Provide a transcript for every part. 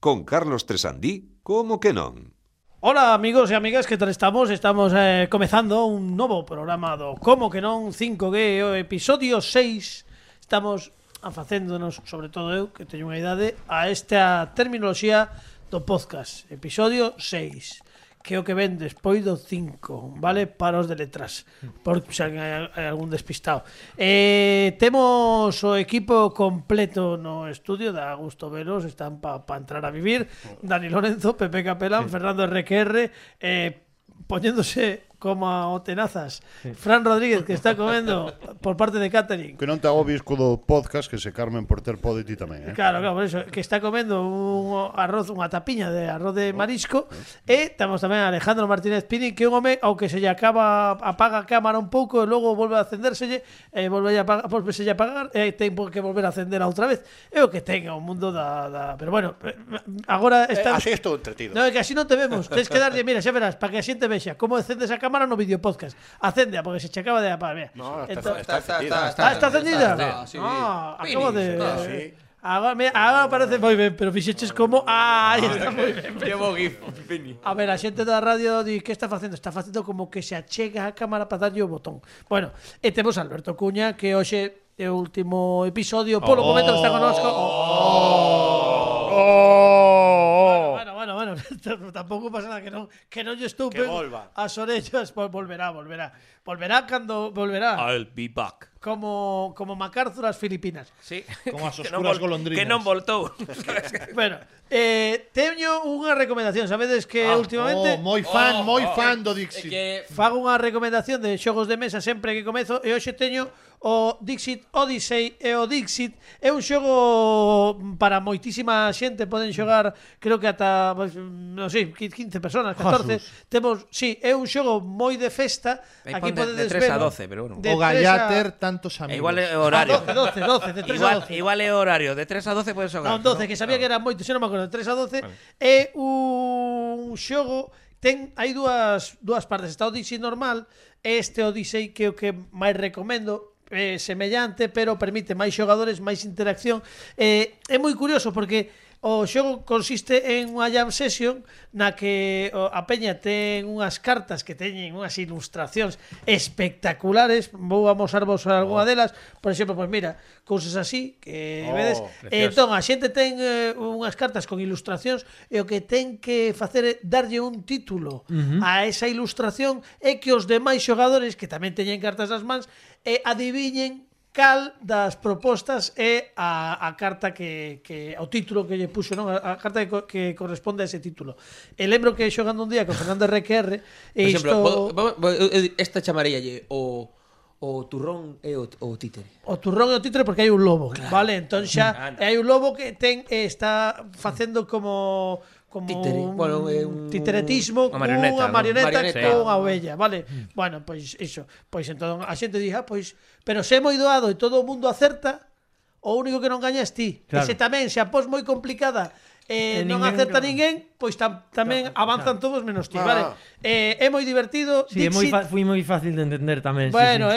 Con Carlos Tresandí, como que non? Ola amigos e amigas, que tal estamos? Estamos comezando un novo programa do Como que non 5G, o episodio 6. Estamos facéndonos, sobre todo eu, que teño unha idade, a esta terminoloxía do podcast. Episodio 6, que é o que ven despois do 5, vale? Para os de letras, por se hai algún despistado. Temos o equipo completo no estudio, da gusto veros, están pa entrar a vivir. Dani Lorenzo, Pepe Capelán, Fernando RQR, poñéndose como o tenazas, Fran Rodríguez, que está comendo por parte de catering. Que non te agobies co do podcast, que se Carmen Porter pode ti tamén, Claro, por eso, que está comendo un arroz, unha tapiña de arroz de marisco. E temos tamén a Alejandro Martínez Pini, que é un home ao que se lle apaga a cámara un pouco e logo volve a acendérselle, volve a apagar, e ten que volver a acender outra vez. É o que ten o mundo da... Pero bueno, agora está... Así estou entretido. No, é que así non te vemos. Tens que darlle, mira, xa verás, para que a xente vexa como encendes a cámara no vídeo podcast. Acéndea, porque se che acaba de apagar. No, está encendida. encendida. Acabo de... Agora parece moi ben, pero fixeches como... Aí está moi ben. A ver, a xente da radio di que está facendo? Está facendo como que se achega a cámara para darlle o botón. Bueno, e temos a Alberto Cuña, que hoxe é o último episodio, polo momento que está connosco. Bueno, tampouco pasa nada, que non lle estupen as orellas. Volverá cando volverá. I'll be back. Como MacArthur as Filipinas. Sí. Como as oscuras golondrinas. Que non voltou. Bueno, teño unha recomendación. Sabedes que últimamente moi fan do Dixit. fago unha recomendación de xogos de mesa sempre que comezo, e hoxe teño o Dixit Odyssey. E o Dixit é un xogo para moitísima xente. Poden xogar, creo que ata non sei, 15 personas, 14. Temos, é un xogo moi de festa. Aquí de 3 a 12, pero bueno. O Gallater tantos amigos. Igual é horario. 12, de 3 a 12. Igual é horario, de 3 a 12 podes xogar. Non, 12, que sabía que eran moitos, non me acordo, de 3 a 12. É un xogo, hai dúas partes. Está o Odyssey normal, este Odyssey que é o que máis recomendo, semellante, pero permite máis xogadores, máis interacción. É moi curioso porque o xogo consiste en unha jam session na que a peña ten unhas cartas que teñen unhas ilustracións espectaculares. Vou amosarvos algunha delas. Por exemplo, pois mira, cousas así que vedes. Entón, a xente ten unhas cartas con ilustracións, e o que ten que facer é darlle un título a esa ilustración, e que os demais xogadores, que tamén teñen cartas nas mans, adiviñen cal das propostas é a carta que o título que lle puxo, non? A carta que corresponde a ese título. E lembro que xogando un día con Fernando RQR, e isto... Esta chamaríalle o turrón e o títere. O turrón e o títere porque hai un lobo, claro. Vale? Entón xa hai un lobo que está facendo como títere. Un titeretismo, unha marioneta con a ovella, vale? Bueno, pois iso. Pois entón a xente di, pois, pero se é moi doado e todo o mundo acerta, o único que non gaña es ti. Claro. E se tamén se a pos moi complicada non acerta ninguén, pois tamén avanzan todos menos ti, vale? É moi divertido. Sí, foi moi fácil de entender tamén. Bueno,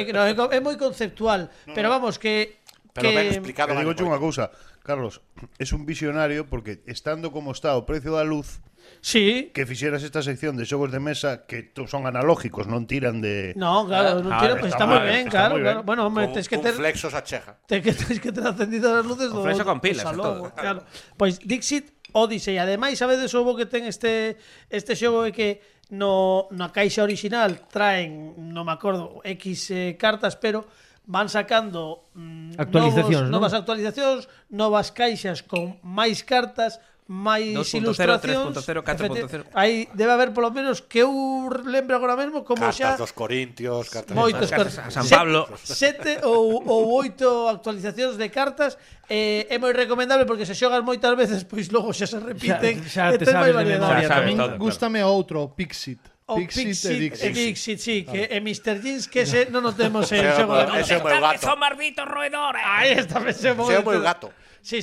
é moi conceptual, pero vamos que... Pero ben explicado. Digo unha cousa, Carlos, es un visionario porque estando como está o precio da luz, sí, que fixeras esta sección de xogos de mesa que son analógicos, non tiran de... No, claro, non tiran, pues está moi ben, claro. Bueno, hombre, tens que ter flexos a cheja. Tens que ter acendido as luces do flexo con pilas, todo. Claro. Pois Dixit Odyssey, ademais, sabedes o bo que ten este xogo é que na caixa original traen, non me acordo, X cartas, pero van sacando novas actualizacións, novas caixas con máis cartas, máis 2.0, ilustracións, 3.0, 4.0. Aí debe haber polo menos que eu lembro agora mesmo como cartas xa dos Corintios, moitos cartas a San Pablo, 7 ou 8 actualizacións de cartas. É moi recomendable porque se xogas moitas veces, pois logo xa se repiten, xa te sabes de memoria. A min gústame outro, Pixit. Pixit e Dixit, sí, que é Mr. Jeans, que ese non o temos en xogo de ese é o meu gato. Son marditos roedores. Aí está, ese é o meu gato. Sí.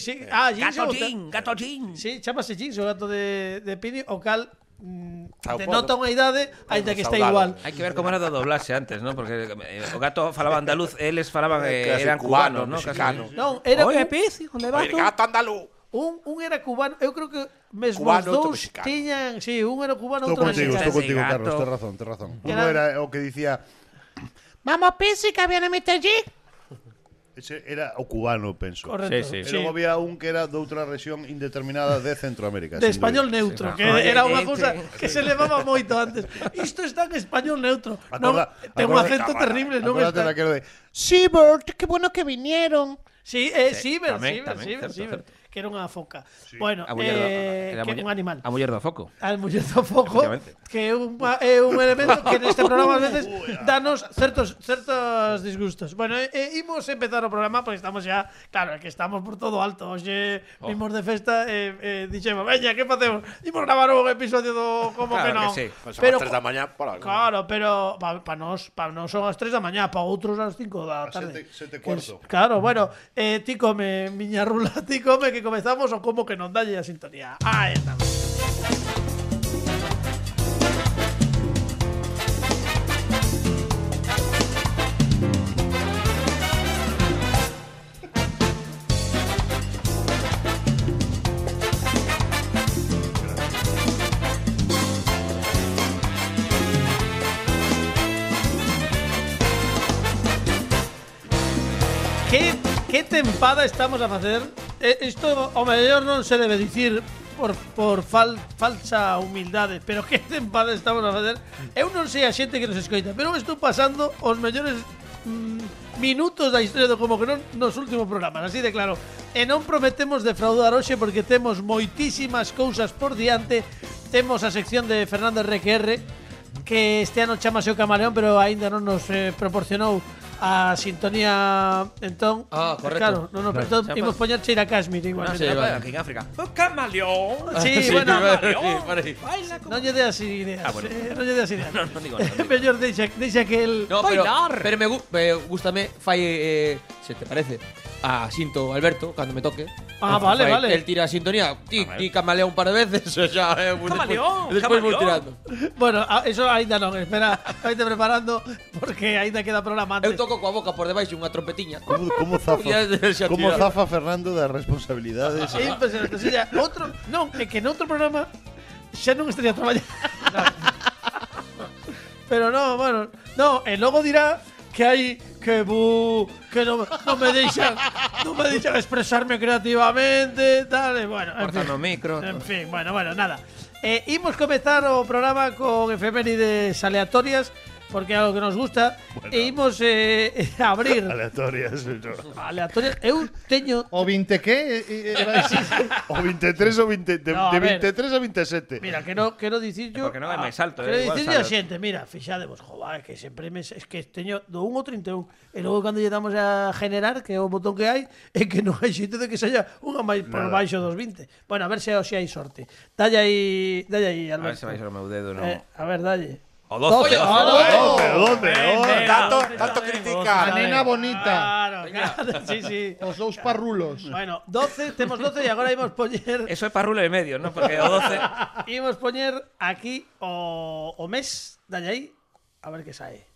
Gato Jean. Sí, chamase Jeans, o gato de Pini, o cal denota unha idade, aínda que está igual. Hai que ver como era do doblaxe antes, ¿no? Porque o gato falaba andaluz, eles falaban eran cubanos, ¿no? Mexicano. Non, era Oye, pez, hijo de gato andaluz. Un era cubano, eu creo que mesmo Cubano, os outro dous mexicano. tiñan, sí, un era cubano, Estou outro contigo, mexicano. estou contigo, Gato. Carlos, tes razón. Uno Era- era o que dicía, Vamos, Pisi, que viene Mr. G. ese era o cubano, penso. Correcto. Sí, E logo había un que era de outra rexión indeterminada de Centroamérica. De sin español dúbida. neutro, Sí, que no. era unha Oye, cousa que se levaba moito antes. Isto está en español neutro. Non, ten un acento terrible, non Acórdate está. daquelo de Seabird, qué bueno que vinieron. Sí, Ciber, tamén, certo, Ciber, certo. que era unha foca. Bueno, A muller que é un animal. A muller do foco. Al muller do foco, Efectivamente. que é un elemento que neste programa a veces danos certos disgustos. Bueno, imos empezar o programa porque estamos ya, claro, que estamos por todo alto. Hoxe vimos de festa dixemos, veña, que facemos? Imos gravar un episodio do como Claro que non. que sí. Pues Pero a las 3 da mañá, por algo. claro, pero para nós son as 3 da mañá, para outros as 5 da A tarde. sete Que cuarto. Claro, bueno, ti come, miña rula, ti come que comezamos o como que non dalle a sintonía. Aí estamos. Que tempada estamos a facer? Isto ao mellor non se debe dicir por falsa humildade, pero que tempada estamos a facer? Eu non sei a xente que nos escoita, pero estou pasando os mellores minutos da historia do como que non nos últimos programas, así de claro. E non prometemos defraudar hoxe porque temos moitísimas cousas por diante. Temos a sección de Fernando RQR, que este ano chamase o Camaleón, pero aínda non nos proporcionou a sintonía, entón. Correcto. Claro, entón imos poñer Cheira Kashmir igual. Sí, vale. Aquí en África. O camaleón. Sí, bueno, Vale. non lle deas ideas. bueno. Non lle deas ideas. Non digo nada. Mellor deixa que el No, pero me gústame fai se te parece a Sinto Alberto cando me toque. Ah, vale, vale. Él tira a sintonía, ti camalea un par de veces, o sea, Camaleón, después voy camaleón. tirando. Bueno, eso aínda non, espera, vaite preparando porque aínda queda programa Eu antes. toco coa boca por debaixo unha trompetiña. Como Ya xa como tira. zafa Fernando das responsabilidades? É impresionante, o sea, outro, non, é que noutro programa xa non estaría traballando. Pero no, bueno, no, e logo dirá que hai que non me deixan expresarme creativamente, tal, e bueno, en Cortan fin. o micro. En fin, bueno, nada. Imos comezar o programa con efemérides aleatorias porque é algo que nos gusta e imos abrir Aleatorias. aleatorias. Eu teño O 20 que? O 23 ou 20, de No, a ver. 23 a 27. Mira, quero dicir yo. Porque non é máis alto, Quero igual dicirlle a sale. xente, mira, fixadevos, joder, que sempre es que teño do 1 ao 31. E logo cando lle damos a generar, que é o botón que hai, é que non hai xeito de que sexa unha máis por baixo dos 20. Bueno, a ver se hoxe hai sorte. Dalle aí, A ver Alberto. se vai ser o meu dedo, non. A ver, dalle. O 12. Tanto critica. A nena bonita. Claro, sí. Os dous parrulos. Bueno, 12, temos 12 e agora imos poñer Eso é para rule e medio, non? Porque o 12. imos poñer aquí o mes, dalle aí, a ver que sae.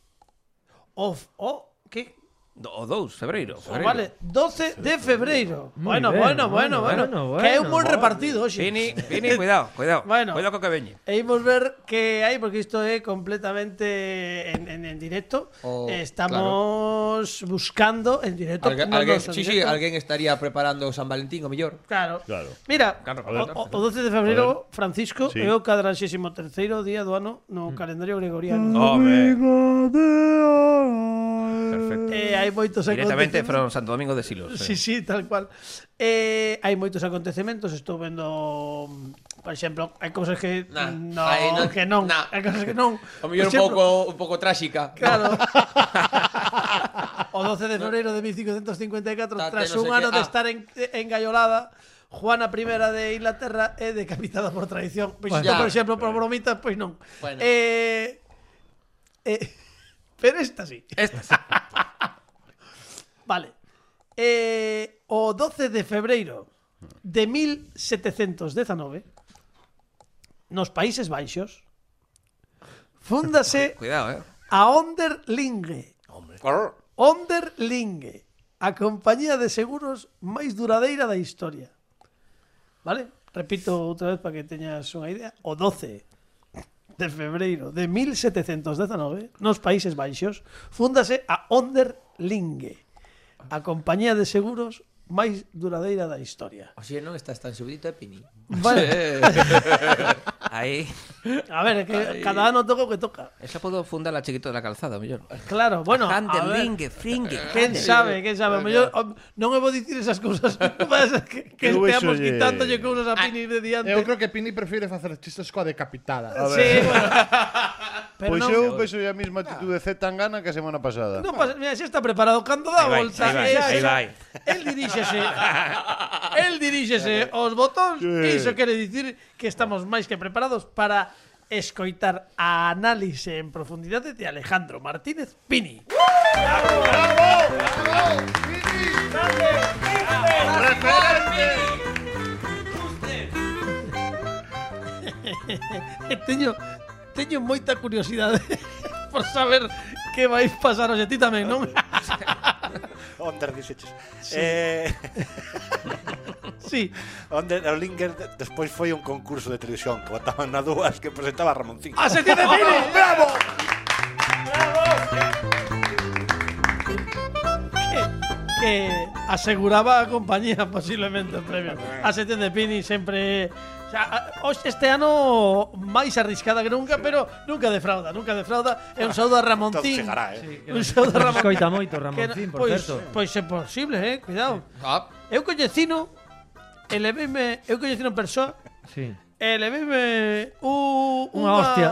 Que? O 2, febreiro. Vale, 12 de febreiro. Muy Bueno, ben, bueno. bueno. Que é un bon repartido hoxe. Vini, cuidado. Bueno. Cuidado co que veñe. E imos ver que hai, porque isto é completamente en directo. Estamos buscando en directo. Alguén estaría preparando San Valentín o mellor. Claro. Claro. Mira, Claro, o 12 de febreiro, Francisco, Sí. é o 43º día do ano no calendario gregoriano. Home. Perfecto. Hai moitos Directamente acontecementos. from Santo Domingo de Silos. Sí, tal cual. Hai moitos acontecementos, estou vendo, por exemplo, hai cousas que Nah, que non, hai cousas que non. O mellor un pouco tráxica. Claro. O 12 de febreiro de 1554, tras un ano de estar engaiolada, Juana I de Inglaterra é decapitada por traición. Pois isto, por exemplo, por bromitas, pois non. Bueno. Pero esta sí. Vale. O 12 de febreiro de 1719, nos Países Baixos, fúndase Cuidado, a Onderlinge. Onderlinge, a compañía de seguros máis duradeira da historia. vale? Repito outra vez para que teñas unha idea. O 12 de febreiro de 1719, nos Países Baixos, fúndase a Onderlingue, a compañía de seguros máis duradeira da historia. Oxe, non estás tan subidito de Pini. Vale. Aí. A ver, que cada ano toca o que toca. Esa puedo fundar a Chiquito da Calzada, mellor. Claro, bueno, a ver, Anderlingue, Fringue. quen sabe, o mellor non me vou dicir esas cousas, que Eu esteamos vexolle- quitándolle cousas a Pini de diante. Eu creo que Pini prefire facer chistes coa decapitada. Sí, bueno. Pero Pois non, eu vexo a mesma actitude Z Tangana que a semana pasada. non pasa, mira, xa está preparado cando dá a Aí vai, volta. aí vai, aí vai. El diríxese aos botóns Sí. e iso quere dicir que estamos máis que preparados para escoitar a análise en profundidade de Alejandro Martínez Pini. Teño moita curiosidade por saber que vais pasar hoxe. Ti tamén, non? Onder dixeches. Sí. Onder o Linger despois foi un concurso de televisión que botaban na dúas que presentaba Ramoncín. ¡A se tiene Pini! ¡Bravo! Que aseguraba a compañía posiblemente o premio. A Setién de Pini sempre este ano máis arriscada que nunca, pero nunca defrauda. É un saúdo a Todo Ramoncín. chegará, Un saúdo a Ramoncín. Escoita moito Ramoncín, por certo. Pois é posible, cuidado. Ah, Eu coñecino en persoa. Sí. E leveime Unha hostia.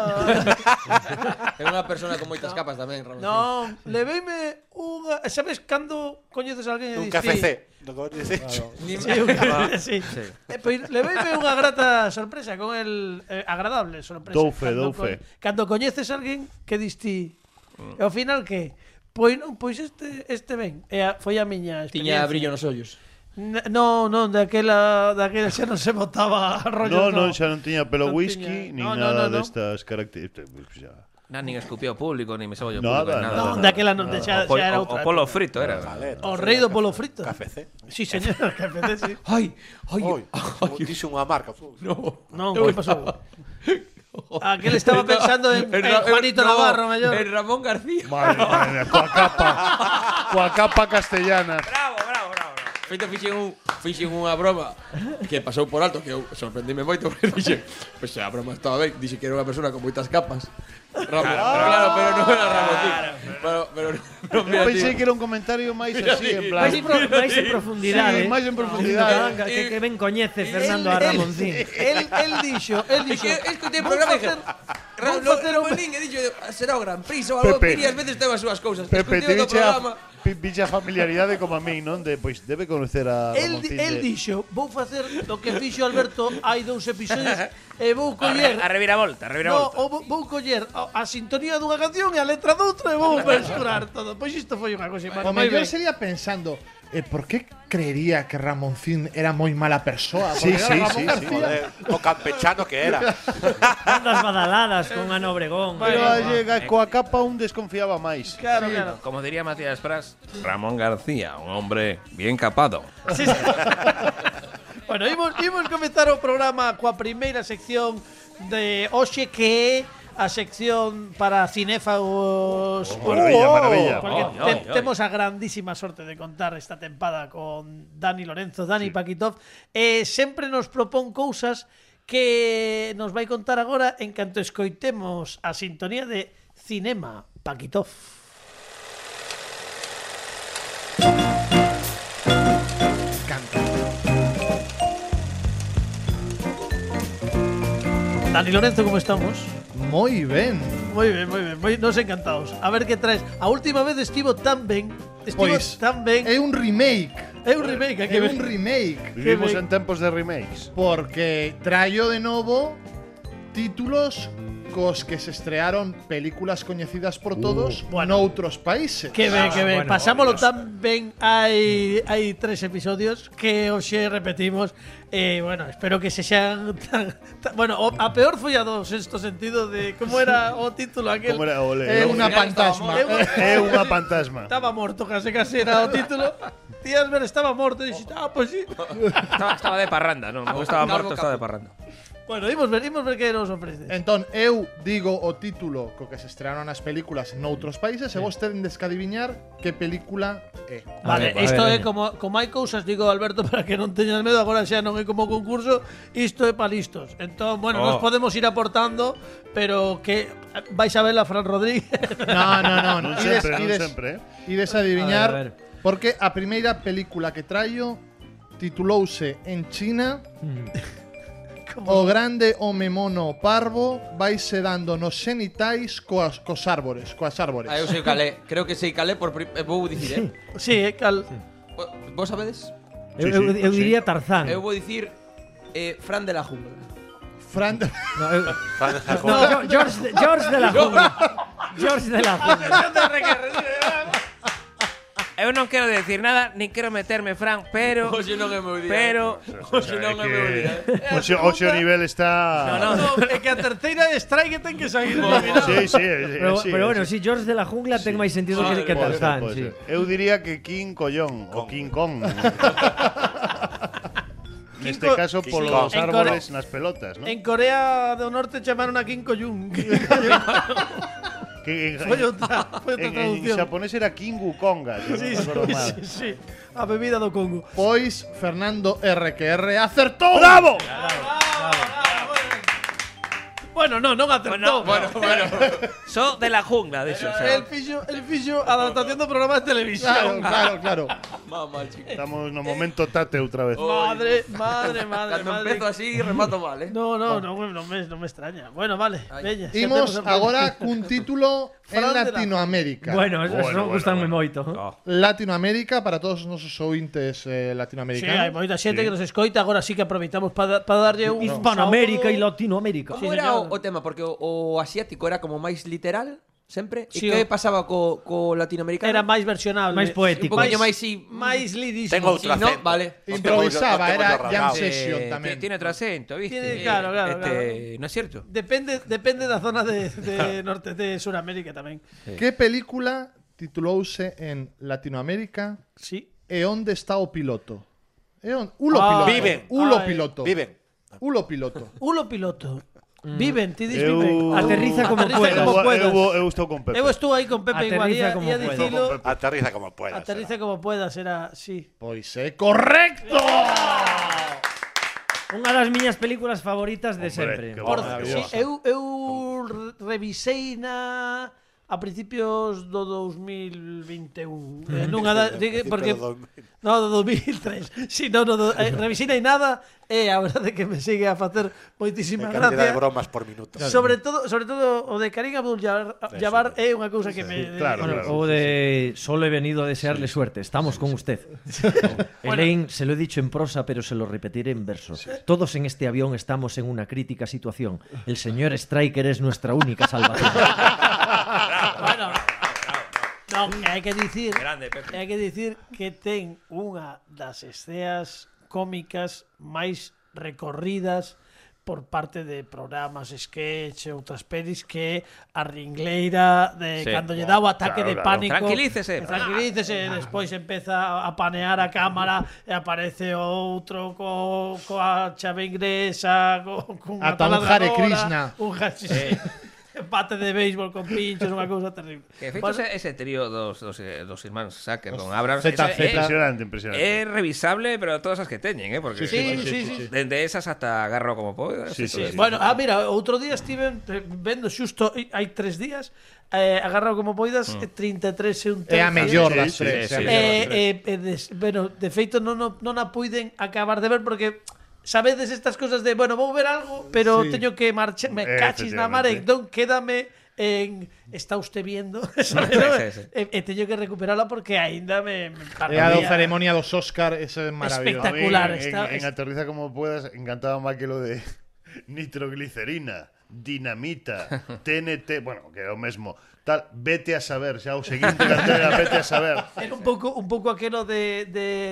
é unha persona con moitas capas tamén, Ramón. Non, leveime unha... Sabes cando coñeces a alguén e Un dis café. Do que dixeches. Sí, un café, sí. Pois leveime unha grata sorpresa con el agradable sorpresa. Doufe. Cando coñeces a alguén que dis ti, e ao final que? Pois non, pois este ben. Foi a miña experiencia. Tiña brillo nos ollos. Non, daquela xa non se botaba rollo. Non, xa non tiña pelo Non whisky, tiña- nin no, nada no, no. destas características. Xa. Nin escupía o público, nin me sabollo o Nada, público, nada. Non, daquela non, xa era O outra. polo frito era. Vale, O rei do polo frito. Café. Sí, señor, café, sí. Ai, Oi, dixe unha marca. Non, que pasou? Aquel estaba pensando en Juanito Navarro, mellor. En Ramón García. Madre mía, coa capa castellana. Bravo. Feito fixen unha broma que pasou por alto, que eu sorprendime moito, porque dixen, pois a broma estaba ben, dixen que era unha persona con moitas capas. Claro, pero non era Ramoncín. Pero non me Eu pensei que era un comentario máis así, en plan. Máis en profundidade. Sí, máis en profundidade. Que ben coñece Fernando a Ramoncín. El dixo. Escoitei o programa e dije, Ramoncín e dixo, será o Gran Prix ou algo, Pepe. e ás veces ten as súas cousas. Pepe, Escoitei te o programa. viche a familiaridade como a min, non? De, pois debe conocer a Ramoncín. El dixo, vou facer o que fixo Alberto hai 2 episodios e vou coller A reviravolta. vou coller a sintonía dunha canción e a letra doutra e vou mesturar todo. Pois isto foi unha cousa O mellor sería pensando, por que creería que Ramoncín era moi mala persoa? Sí, Porque era sí, Ramón sí, García. Joder, o campechano que era. Tantas badaladas con Ana Obregón. Pero llega coa capa un desconfiaba máis. Claro. Como diría Matías Pras, Ramón García, un hombre bien capado. Bueno, imos comezar o programa coa primeira sección de hoxe, que é a sección para cinéfagos. Maravilla. Porque temos a grandísima sorte de contar esta tempada con Dani Lorenzo, Dani Paquitov, e sempre nos propón cousas que nos vai contar agora en canto escoitemos a sintonía de Cinema Paquitov. Dani Lorenzo, como estamos? Moi ben. Moi ben, nos encantados. A ver que traes. A última vez estivo tan ben. Pois, é un remake. É un remake, É un remake. Vivimos ben. en tempos de remakes. Porque traio de novo títulos cos que se estrearon películas coñecidas por todos noutros países. Que ben, que ben. bueno, Pasámolo tan ben hai 3 episodios que hoxe repetimos. Bueno, espero que se xean bueno, a peor foi a do sexto sentido de como era o título aquel. Como era o É unha fantasma. É unha fantasma. Estaba morto, casi era o título. Tías ver, estaba morto e dixi, pues sí. Estaba de parranda, non estaba morto, estaba de parranda. Bueno, imos ver que nos ofrece. Entón, eu digo o título co que se estrearon as películas noutros países e vos tedes que adiviñar que película é. Vale, A ver, isto é veña. como hai cousas, digo Alberto, para que non teñas medo, agora xa non é como concurso, isto é para listos. Entón, bueno, nos podemos ir aportando, pero que vais a ver a Fran Rodríguez. No. Non sempre, Ides a adiviñar A ver. porque a primeira película que traio titulouse en China O grande home mono parvo vaise dando nos xenitais cos árbores, Eu sei calé. Creo que sei calé vou dicir, Sí, cal. Vos sabedes? Eu diría Tarzán. Eu vou dicir Fran de la Jungla. Fran George de la Jungla. George de la Jungla. Eu non quero decir nada, nin quero meterme, Fran, pero Hoxe non é meu día. pero Hoxe non é meu día. Hoxe o nivel está... No, é que a terceira strike ten que sair. Sí. Pero bueno, si George de la Jungla ten máis sentido que Tarzán, sí. Eu diría que King Collón o King Kong. Neste caso polos En árboles nas pelotas, ¿no? En Corea do Norte chamaron a Kim Koyun. Que Foi outra en traducción. japonés era King Wukonga. Sí. A bebida do Congo. Pois Fernando RQR acertou. ¡Bravo! Bueno, non acertou. Bueno. so de la jungla, de eso. El fixo adaptación do programa de televisión. Claro. Mamá, chico. Estamos no momento tate outra vez. Madre. Cando empezo así, remato mal, No me extraña. Bueno, vale. Veña. xa Imos temos el- agora cun título en Fran de la- Latinoamérica. Bueno, eso gustanme moito. Latinoamérica para todos os nosos ouvintes Sí, hai latinoamericanos. moita xente que nos escoita. Agora sí que aproveitamos para darlle un Hispanoamérica e saúdo. Latinoamérica. Como Sí, era señor. o tema? Porque o asiático era como máis literal, sempre. Sí, E que pasaba co latinoamericano? Era máis versionable. Máis poético. Un poquinho máis máis lirismo. Ten outro Sí, ¿no? acento. Vale. Improvisaba, Hostia, era hostia, jam hostia, session tamén. Tiene otro acento, ¿viste? Claro. ¿No es cierto? Depende da zona de norte de Suramérica tamén. Que película titulouse en Latinoamérica Sí. e onde está o piloto? Ulo Ah, piloto. Viven. Ulo Ay. piloto. Viven. Ulo piloto. Ulo piloto. Viven, ti dis Eu- viven. Aterriza como Aterriza puedas. como puedas. Eu estou con Pepe. Eu estou aí con Pepe igual. Aterriza Ia como puedas. dicilo. Aterriza como puedas. Aterriza como puedas, era sí. Pois é correcto. Unha das miñas películas favoritas de sempre. que Por, maravilloso. sí, eu revisei a principios do 2021. Nunha porque no, do 2003. Si, no, revisei nada e a verdade que me sigue a facer moitísima Cantidad de gracia. bromas por minuto. Sobre todo o de Karim Abdul-Jabbar é unha cousa que me claro. O de solo he venido a desearle suerte. Estamos con usted. Elaine, se lo he dicho en prosa, pero se lo repetiré en verso. Todos en este avión estamos en una crítica situación. El señor Striker es nuestra única salvación. Bueno, non, hai que dicir, Grande, Pepe. hai que dicir que ten unha das escenas cómicas máis recorridas por parte de programas, sketch e outras pelis que a ringleira de Sí. cando lle dá o ataque Claro, de claro. pánico. Tranquilícese. Despois empeza a panear a cámara e aparece outro coa chave inglesa, con unha Ata un Hare Krishna. un empate de béisbol con pinchos, unha cousa terrible. Que feito ese trío dos irmáns Sacker con Abrams, Zeta, eso Zeta. Impresionante. é revisable, pero todas as que teñen, porque Sí. desde esas hasta Agarro como podas. Sí, sí. Bueno, mira, outro día estive vendo xusto hai 3 días, agarrado como poidas, 33 e un É a mellor das Sí, tres. sí, bueno, de feito non a puiden acabar de ver porque sabedes estas cosas de, bueno, vou ver algo, pero Sí. teño que marchar, me cachis na mare, entón quédame en está usted viendo, sabes? Sí. E teño que recuperarla porque aínda me E a do ceremonia dos Oscar, ese é maravilloso. Espectacular. En Aterriza como puedas, encantaba más que lo de nitroglicerina. Dinamita, TNT, bueno, que é o mesmo. Tal, vete a saber, xa o seguinte cartera, vete a saber. Era un pouco aquelo de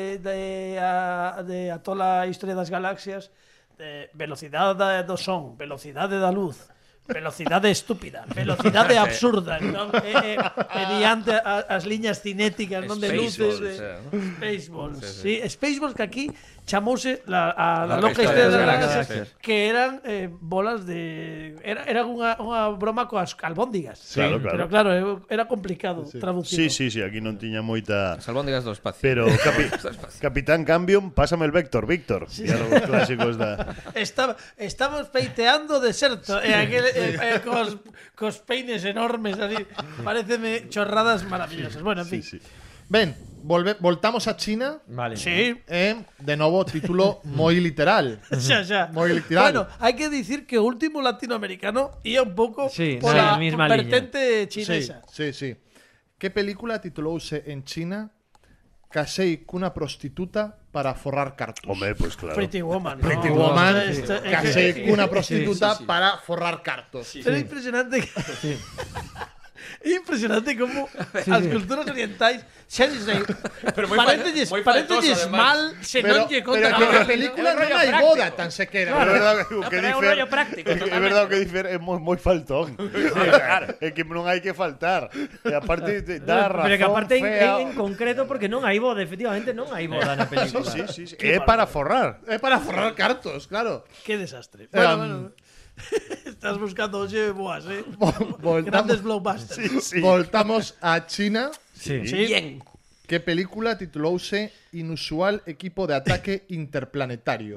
a toda a historia das galaxias, de velocidade do son, velocidade da luz, velocidade estúpida, velocidade absurda, non? Mediante as liñas cinéticas, non, de luces, Spaceballs, sí, Spaceballs, que aquí chamouse a loca historia das galaxias, que eran bolas de eran unha broma coas albóndigas. Claro, claro. Pero claro, era complicado traducir. Sí, aquí non tiña moita... As albóndigas do espacio. Pero Capitán Cambium, pásame el Vector, Víctor. Diálogos clásicos da... Estamos peiteando deserto e aquel cos peines enormes así, pareceme chorradas maravillosas. Bueno, en fin. Sí. Ben, voltamos a China. Vale. Sí. De novo, título moi literal. Xa. Moi literal. Bueno, hai que dicir que o último latinoamericano ia un pouco Sí, por a mesma vertente chinesa. Sí. Que película titulouse en China Casei cunha prostituta para forrar cartos? Home, pues claro. Pretty Woman. Pretty ¿no? Woman, Esto- casei cunha prostituta Sí. para forrar cartos. Pero é impresionante é impresionante como as culturas orientais xa lles dai parécelles faltoso, ademais. mal se non lle contan pero a a película non hai boda tan sequera. É verdade que o que pero é un difer rollo práctico, é verdade que difer é moi faltón. É que non hai que faltar. E aparte dá razón. Pero que aparte fea. en concreto porque non hai boda, efectivamente non hai boda na película. Sí. É para forrar. É para forrar cartos, claro. Qué desastre. Bueno. Estás buscando oye boas, grandes blockbusters. Sí. Voltamos a China. Sí. Sí. Bien. Que película titulouse Inusual equipo de ataque interplanetario?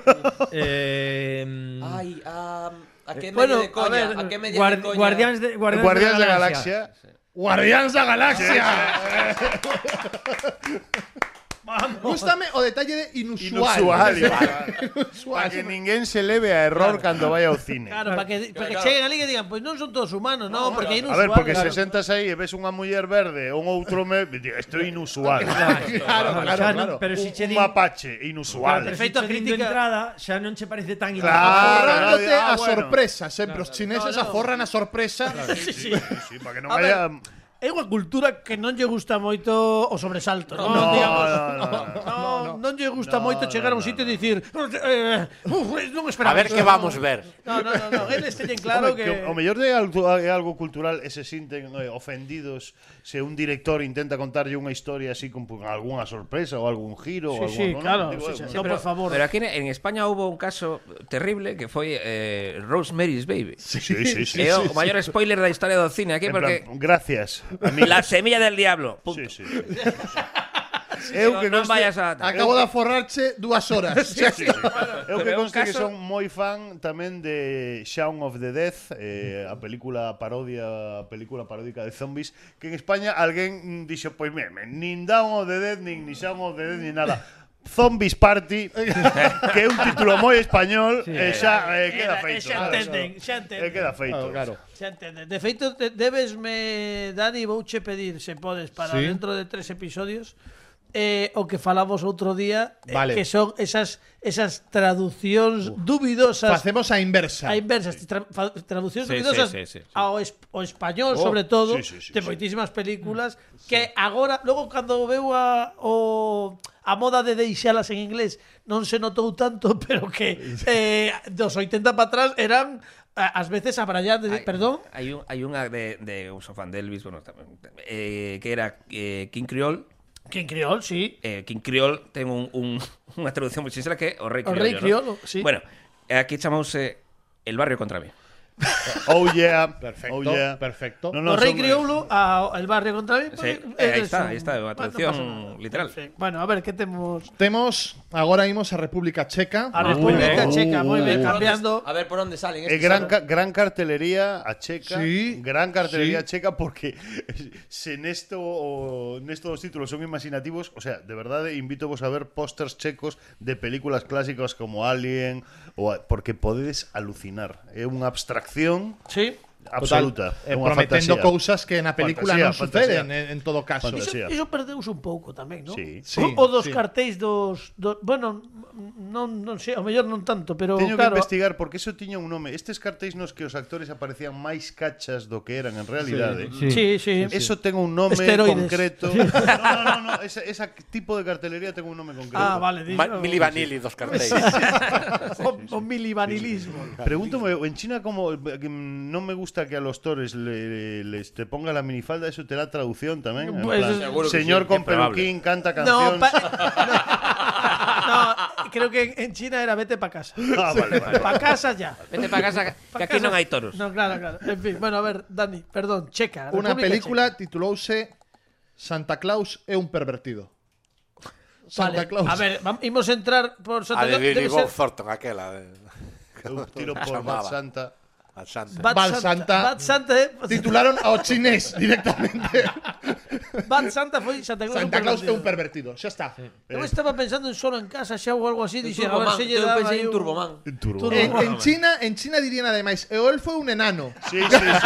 Ai, a que Bueno, media de coña, a ver, a que media de coña. Guardiáns Guardiáns da Galaxia. Guardiáns da Galaxia. Gústame o detalle de inusual. Para que ninguén se leve a error cando vai ao cine. Claro, para que cheguen ali e digan, pois non son todos humanos, non, porque é A inusual. ver, porque claro. se sentas aí e ves unha muller verde ou un outro isto é inusual. Claro. Pero si che Un din mapache, inusual. Perfecto, si che din crítica. de entrada xa non che parece tan Claro. Aforrándote a bueno. sorpresa. Sempre os chineses aforran a sorpresa. Sí, para que non A ver, haya... É unha cultura que non lle gusta moito o sobresalto, non? No, Digamos, no. non lle gusta moito chegar a un sitio e dicir non A esperaba. ver que vamos ver. No, eles teñen claro Home, que o mellor é algo cultural e se sinten ofendidos se un director intenta contarlle unha historia así con algunha sorpresa ou algún giro ou Sí, algo, claro. Digo, Sí, bueno, no, por favor. Pero aquí en España hubo un caso terrible que foi Rosemary's Baby. Sí. É o maior spoiler da historia do cine aquí En porque plan, gracias. A mí La semilla del diablo. Punto. Sí. Eu que non conste, vayas a Acabo de aforrarche 2 horas. eu que Pero un conste que caso- son moi fan tamén de Shaun of the Dead, a película paródica de zombies, que en España alguén dixo, pois nin Dawn of the Dead, nin Shaun of the Dead, nin nada. Zombies Party, que é un título moi español, e xa queda feito. xa entenden. Queda feito. Claro. Xa entende. De feito, debesme, Dani, vouche pedir, se podes, para Sí. dentro de 3 episodios, o que falamos outro día, Vale. que son esas traducións dubidosas. Facemos a inversa. A inversas, traducións Sí, dubidosas sí. ao español, sobre todo, sí, de moitísimas películas, que agora, logo cando veu a moda de deixalas en inglés, non se notou tanto, pero que dos 80 para atrás eran ás veces abrallantes, perdón. Hai unha de un fan de Elvis, bueno, que era King Creole. King Creole, sí. King Creole ten unha traducción moi sincera que é o Rei O Criollo. Rei Criollo, ¿no? sí. Bueno, aquí chamouse El barrio contra mí. Oh yeah. Perfecto, Oh yeah. perfecto. No, o Rei son- Crioulo ao El barrio contra mí. Sí, aí está, unha traducción literal. Perfecto. Bueno, a ver, que temos? Temos, agora imos a República Checa. A República Checa, moi ben, Por onde- cambiando. A ver por onde salen. Gran cartelería a checa. Sí, Gran cartelería sí. a checa porque se nesto dos títulos son imaginativos, o sea, de verdade invito vos a ver pósters checos de películas clásicas como Alien porque podedes alucinar. É unha abstracción Sí. absoluta. É unha prometendo fantasía. cousas que na película Fantasía, non suceden fantasía. en todo caso. Fantasía. Iso perdeuse un pouco tamén, non? Sí. Sí, O dos sí. cartéis dos bueno, non sei, ao mellor non tanto, pero Teño que claro, investigar porque eso tiña un nome. Estes cartéis nos que os actores aparecían máis cachas do que eran en realidade. sí. Eso ten un nome Esteroides. concreto. No. Ese tipo de cartelería ten un nome concreto. Ah, vale, Mili Vanilli dos cartéis. o milivanilismo. Pregúntame, en China como que non me gusta que a los tores les te ponga la minifalda, eso te da traducción tamén. En Pues, plan, seguro que señor sí, con es probable. peluquín canta No, cancións. no, creo que en China era vete pa casa. Vale. Pa casa ya. Vete para casa, que aquí non hai toros. No, claro. En fin, bueno, a ver, Dani, perdón, checa. Unha República película titulouse Santa Claus é un pervertido. Checa. Santa Vale, Claus. a ver, imos entrar por A Santa de Claus. Billy Debe Bob ser Thornton, aquela. Eu tiro por Chamaba. Bad Santa. Al Santa. Bad Santa. Bad Santa, Titularon ao chinés directamente. Bad Santa foi Santa Claus. Santa Claus é un pervertido. Xa está. Eu estaba pensando en Solo en casa xa ou algo así, dixe, a ver Turboman, se lle eu daba pensei aí en un- Turboman. En China dirían ademais, e o elfo é un enano. Sí.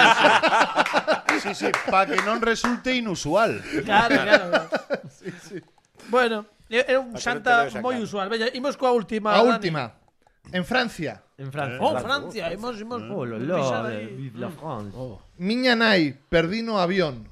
Sí, para que non resulte inusual. Claro. Bueno, era un A que non te Santa lees a moi cara. usual. Veña, imos coa última. A Dani. última. En Francia, En Francia. Oh, Francia, imos Oh, lo, pisar lo, aí. vive la France. miña nai perdino o avión.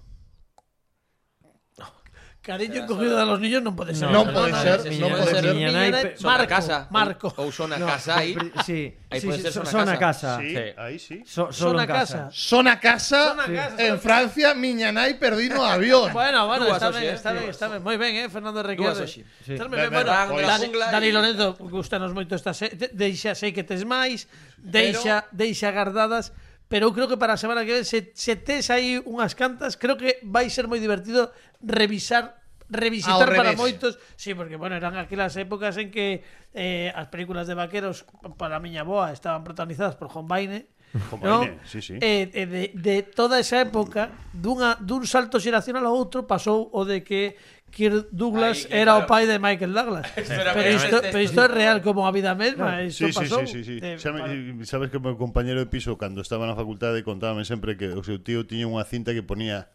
Cariño encogido de los niños non pode ser. Non pode ser, sí, non pode pode ser. ser. Miña Miña nai nai, pe- Sona Marco, casa. Marco. Ou sona No, casa aí. Sí, Ahí sí, puede ser son Sona a casa. Sí, Sí. aí sí. Solo en casa. Son a casa, Son a casa, en Francia, miña nai perdino o avión. Bueno, Dúas está hoxe, ben, está ben. Moi ben, Fernando Requerde. Dúas hoxe. Estás moi Ben, ben, bueno, ben, pois. Dani, Jungla Dani e- Lorenzo, gustanos moito esta deixa, sei que tes máis, deixa gardadas, pero eu creo que para a semana que ven se tes aí unhas cantas, creo que vai ser moi divertido revisitar Ao para revés. moitos, sí, porque bueno, eran aquelas épocas en que as películas de vaqueros para a miña boa estaban protagonizadas por John Wayne. Baine, sí. De toda esa época dun salto xeracional ao outro pasou o de que Kirk Douglas Aí, que era o claro. pai de Michael Douglas. pero isto é real como a vida mesma, isto Sí. pasou. Sabes que o meu compañero de piso cando estaba na facultade contábame sempre que o seu tío tiña unha cinta que ponía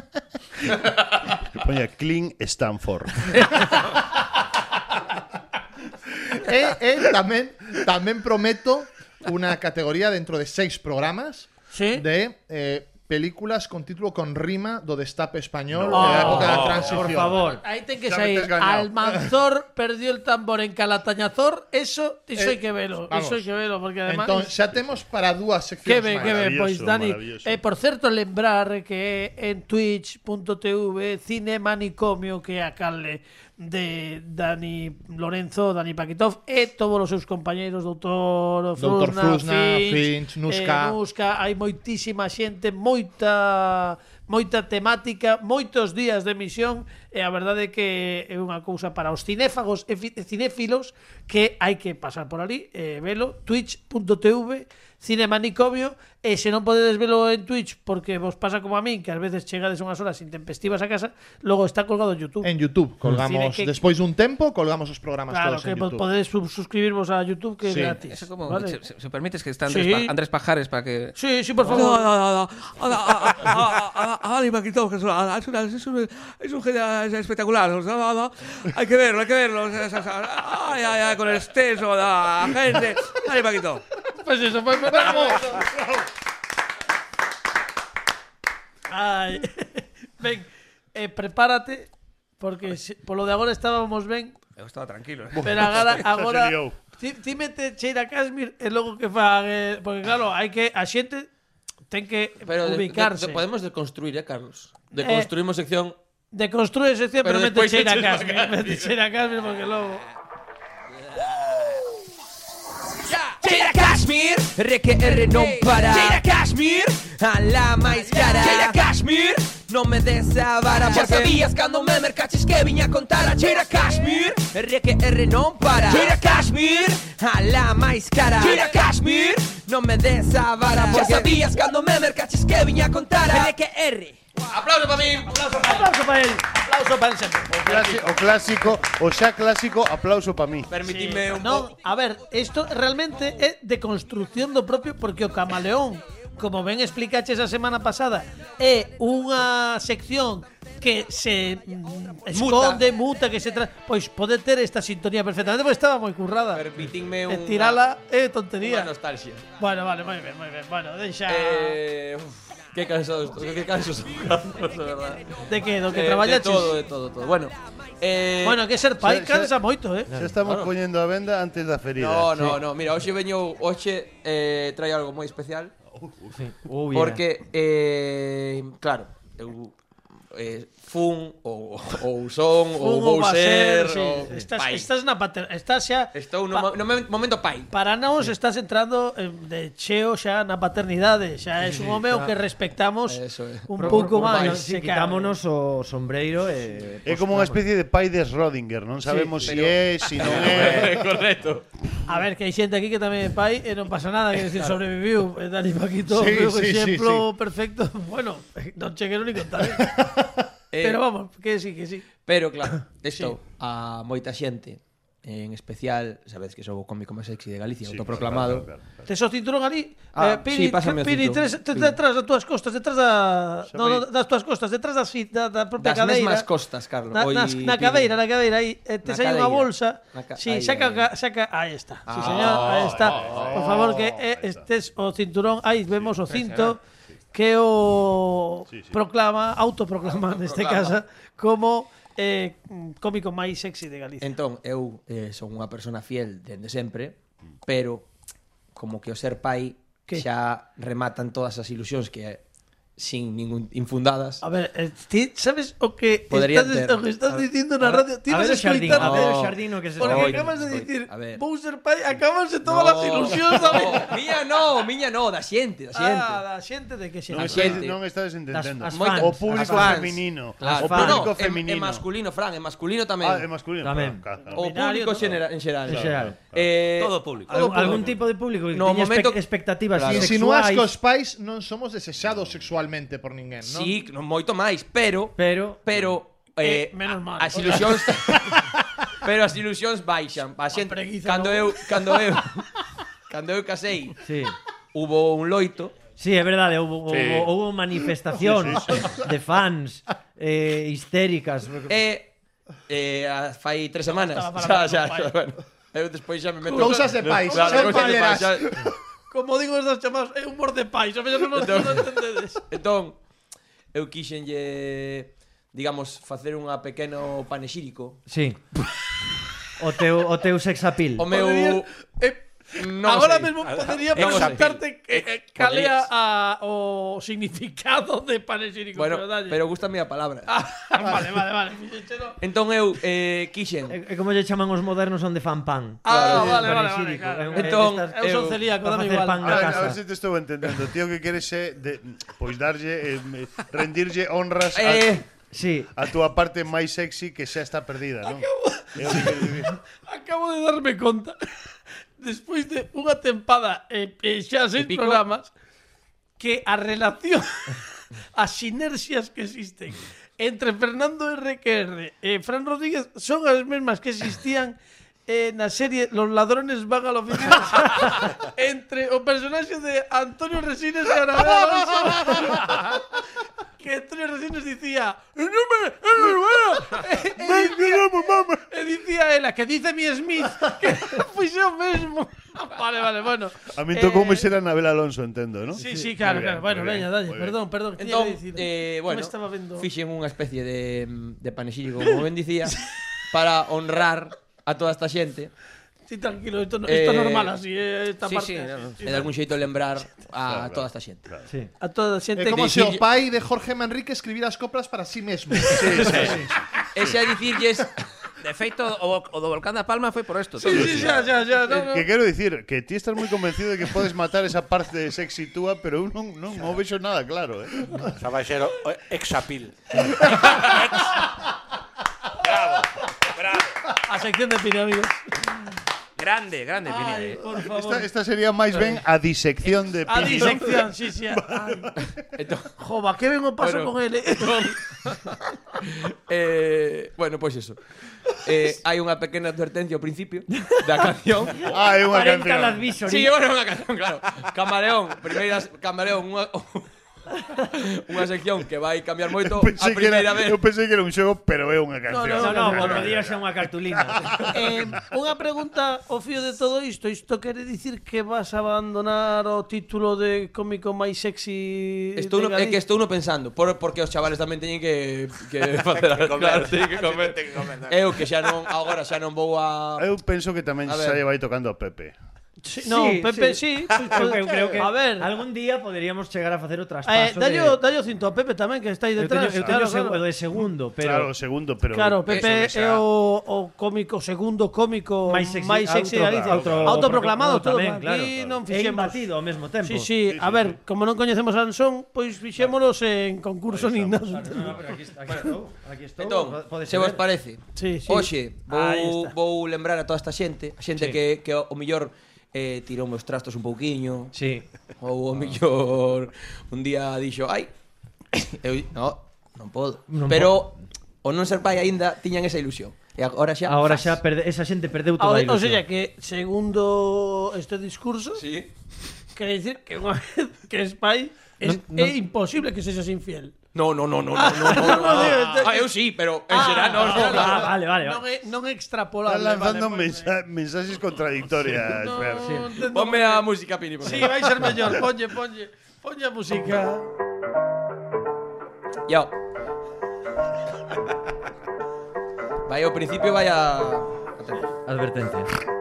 Clean Stanford. Tamén prometo unha categoría dentro de 6 programas Sí. de películas con título con rima do destape español No. de la época da transición. Por favor. Aí ten que Xa me sair tes gañado. Almanzor perdió el tambor en Calatañazor, eso hai que velo, vamos. iso hai que velo porque además Entón, xa temos para dúas Que seccións ben, máis. que ben, pois Maravilloso, Dani, maravilloso. por certo lembrar que en twitch.tv Cinemanicomio que é a canle de Dani Lorenzo, Dani Paquitov e todos os seus compañeiros, doutor Frusna, Finch, Nuska. hai moitísima xente, moita temática, moitos días de emisión e a verdade é que é unha cousa para os cinéfagos e cinéfilos que hai que pasar por ali e velo, twitch.tv Cinemanicomio, e se non podedes velo en Twitch porque vos pasa como a min, que ás veces chegades unhas horas intempestivas a casa, logo está colgado en YouTube. En YouTube colgamos, Cine que- despois dun tempo, colgamos os programas Claro, todos que en YouTube. podedes suscribirvos a YouTube que é Sí. gratis. Eso como, ¿vale? se permites que está Sí. Andrés Pajares para que... Sí, por favor. Dani Paquitov, que es un genio espectacular. Hay que verlo. Ay, con el exceso de la gente. Dani Paquitov. Pues eso, pues ¡vamos! Ay. Ven, prepárate porque polo de agora estábamos ben, Eu estaba tranquilo. pero agora liou. ti mete cheira Kashmir e logo que fan, porque claro, hai que a xente ten que Pero ubicarse. podemos deconstruir, Carlos. Deconstruimos sección. Deconstrúe sección, pero Pero mete despois cheira eches Kashmir, para mete cheira Kashmir porque logo Cheira Kashmir, RQR non para. Cheira Kashmir, a la máis cara. Cheira Kashmir, non me des a vara. Xa sabías cando me mercaches que viña a contar a Cheira Kashmir, RQR non para. Cheira Kashmir, a la máis cara. Cheira Kashmir, non me des a vara. Xa sabías cando me mercaches que viña a contar a RQR. ¡Aplauso para mí! aplauso para él, aplauso para él sempre. O clásico, o xa clásico, aplauso para mí. Permitidme un Non, a ver, isto realmente é de construcción do propio porque o camaleón como ben explicaches a semana pasada, é unha sección que se esconde, muta, que se pois pode ter esta sintonía perfectamente, porque estaba moi currada. Permitidme E tirala é tontería. Unha nostalgia. Bueno, vale, moi ben. Bueno, deixa... Que cansados, de verdad. De que? Do que traballaches? De todo. Bueno, bueno, que ser pai cansa moito, Xa estamos poñendo a venda antes da ferida. No, mira, hoxe traio algo moi especial. Porque, claro, eu fun ou son ou vou ser pai. Estás na estás xa estou no momento pai. Para nós estás entrando de cheo xa na paternidade, xa é un home que respectamos un pouco máis. Quitámonos o sombreiro e é como unha especie de pai de Schrödinger, non sabemos si é, si non é. Correcto. A ver, que hai xente aquí que tamén é pai e non pasa nada, que decir, sobreviviu. Dani Paquito, exemplo perfecto. Bueno, non che quero ni contar. Pero vamos, que sí. Pero claro, isto a moita xente, en especial, sabes que sou o cómico máis sexy de Galicia, autoproclamado. Claro. Tes o cinturón ali? Piri, pásame o cinturón. Detrás das túas costas, detrás das túas costas, detrás da propia cadeira. Das mesmas costas, Carlos. Na cadeira, aí. Tes aí unha bolsa. Sí, saca. Aí está. Sí, señor, aí está. Por favor, que estes o cinturón. Aí vemos o cinto. Que o autoproclama neste caso como cómico máis sexy de Galicia. Entón, eu son unha persona fiel dende sempre, pero como que o ser pai xa rematan todas as ilusións que sin ningún infundadas. A ver, ti sabes o que estás dicindo na radio? Ti vas a escoitar o xardino que se porque acabas de dicir, vou ser pai, acabanse todas as ilusións da vida. Miña no, da xente. Da xente de que xente? Non estás entendendo. O público feminino. O público feminino. É masculino, Fran, é masculino tamén. É masculino tamén. O público en xeral. Todo público. Algún tipo de público que teña expectativas sexuais. Insinúas que os pais non somos desexados sexualmente por ninguén, non? Sí, moito máis, pero menos mal. As ilusións pero as ilusións baixan. A xente cando eu casei, hubo un loito. Sí, é verdade, houve manifestacións de fans histéricas. Fai 3 semanas. Xa, bueno. Eu despois xa me meto cousas de pais, como digo estos chamados, é humor de pais, a veces non entendedes. Entón, eu quixenlle, digamos, facer unha pequeno panexírico. Sí. O teu sex appeal. O meu... Agora mesmo podería preguntarte cal é o significado de panexírico. Bueno, pero gustame a palabra. Vale. Entón eu quixen. É como lle chaman os modernos onde fan pan. Vale. Entón, eu son celíaco, dame igual. A ver se te estou entendendo. Tío, que queres pois darlle, rendirlle honras a túa parte máis sexy que xa está perdida, non? Acabo de darme conta, despois de unha tempada xa 6 programas, que a relación, as sinerxias que existen entre Fernando RQR e Fran Rodríguez son as mesmas que existían na serie Los ladrones van a la oficina entre o personaxe de Antonio Resines e Anabel Alonso, que Antonio Resines dicía e dicía ela que dice mi Smith que foi o mesmo. Vale, bueno. A mí tocoume ser Anabel Alonso, entendo, ¿no? Sí, claro. Bueno, veña, dalle, perdón. Entón, bueno, fixen unha especie de panexílico, como ben dicía, para honrar a toda esta xente. Sí, tranquilo, isto é normal así, esta parte. E de algún xeito lembrar a toda esta xente. A toda a xente. É como se o pai de Jorge Manrique escribira as coplas para sí mesmo. E xa dicirlles... De feito, o do Volcán da Palma foi por isto. Sí, xa. Que quero dicir, que ti estás moi convencido de que podes matar esa parte de sexy túa, pero eu non o vexo nada claro, Xa vai ser o ex-apil. Bravo. A sección de Piri, amigos. Grande, Pini. Por favor. Esta sería máis ben a disección de A Pini. disección, sí. Jova, que ben o paso Bueno. con ele. Bueno, pois eso. Hai unha pequena advertencia ao principio da canción. Ah, é unha Parental canción. advisory. Sí, bueno, unha canción, claro. Camaleón, unha sección que vai cambiar moito a primeira vez. Eu pensei que era un xogo, pero é unha canción. No, porque días é unha cartulina. Unha pregunta ao fío de todo isto. Isto quere dicir que vas a abandonar o título de cómico máis sexy É que estou no pensando, porque os chavales tamén teñen que facer claro, teñen que comer. Eu que xa non agora xa non vou a Eu penso que tamén A ver. xa lle vai tocando a Pepe. Sí, no, Pepe sí. Eu creo que a ver, algún día poderíamos chegar a facer o traspaso. dallo cinto a Pepe tamén que está aí detrás. Eu teño o de segundo, pero Claro, o segundo, pero Claro, Pepe eso é o cómico, segundo cómico máis sexy de Galicia. Autoproclamado todo. tamén, claro. Aquí non É fixemos. imbatido ao mesmo tempo. Sí, a ver, como non coñecemos a Ansón, pois fixémonos en concurso nin nada. Aquí estou. Entón, Pode se ser. vos parece. Sí. Hoxe Aí está. vou lembrar a toda esta xente, a xente Sí. que o mellor tirou meus trastos un pouquiño, Sí. ou o mellor un día dixo, ai, eu non podo. Non Pero o non ser pai aínda tiñan esa ilusión. E agora xa Esa xente perdeu toda a O ilusión. sea que, segundo este discurso, Sí. quere dicir que unha vez que es pai, é imposible que sexas infiel. No. Eu sí, pero en xeral non. Vale. Non é extrapolable. Estás lanzando vale, mensaxes contradictorias. Fer. entendo. Ponme a música, Pini, por Sí, favor. vai ser mellor. Ponlle a música. Yo. Vai ao principio, vai a... Advertencia.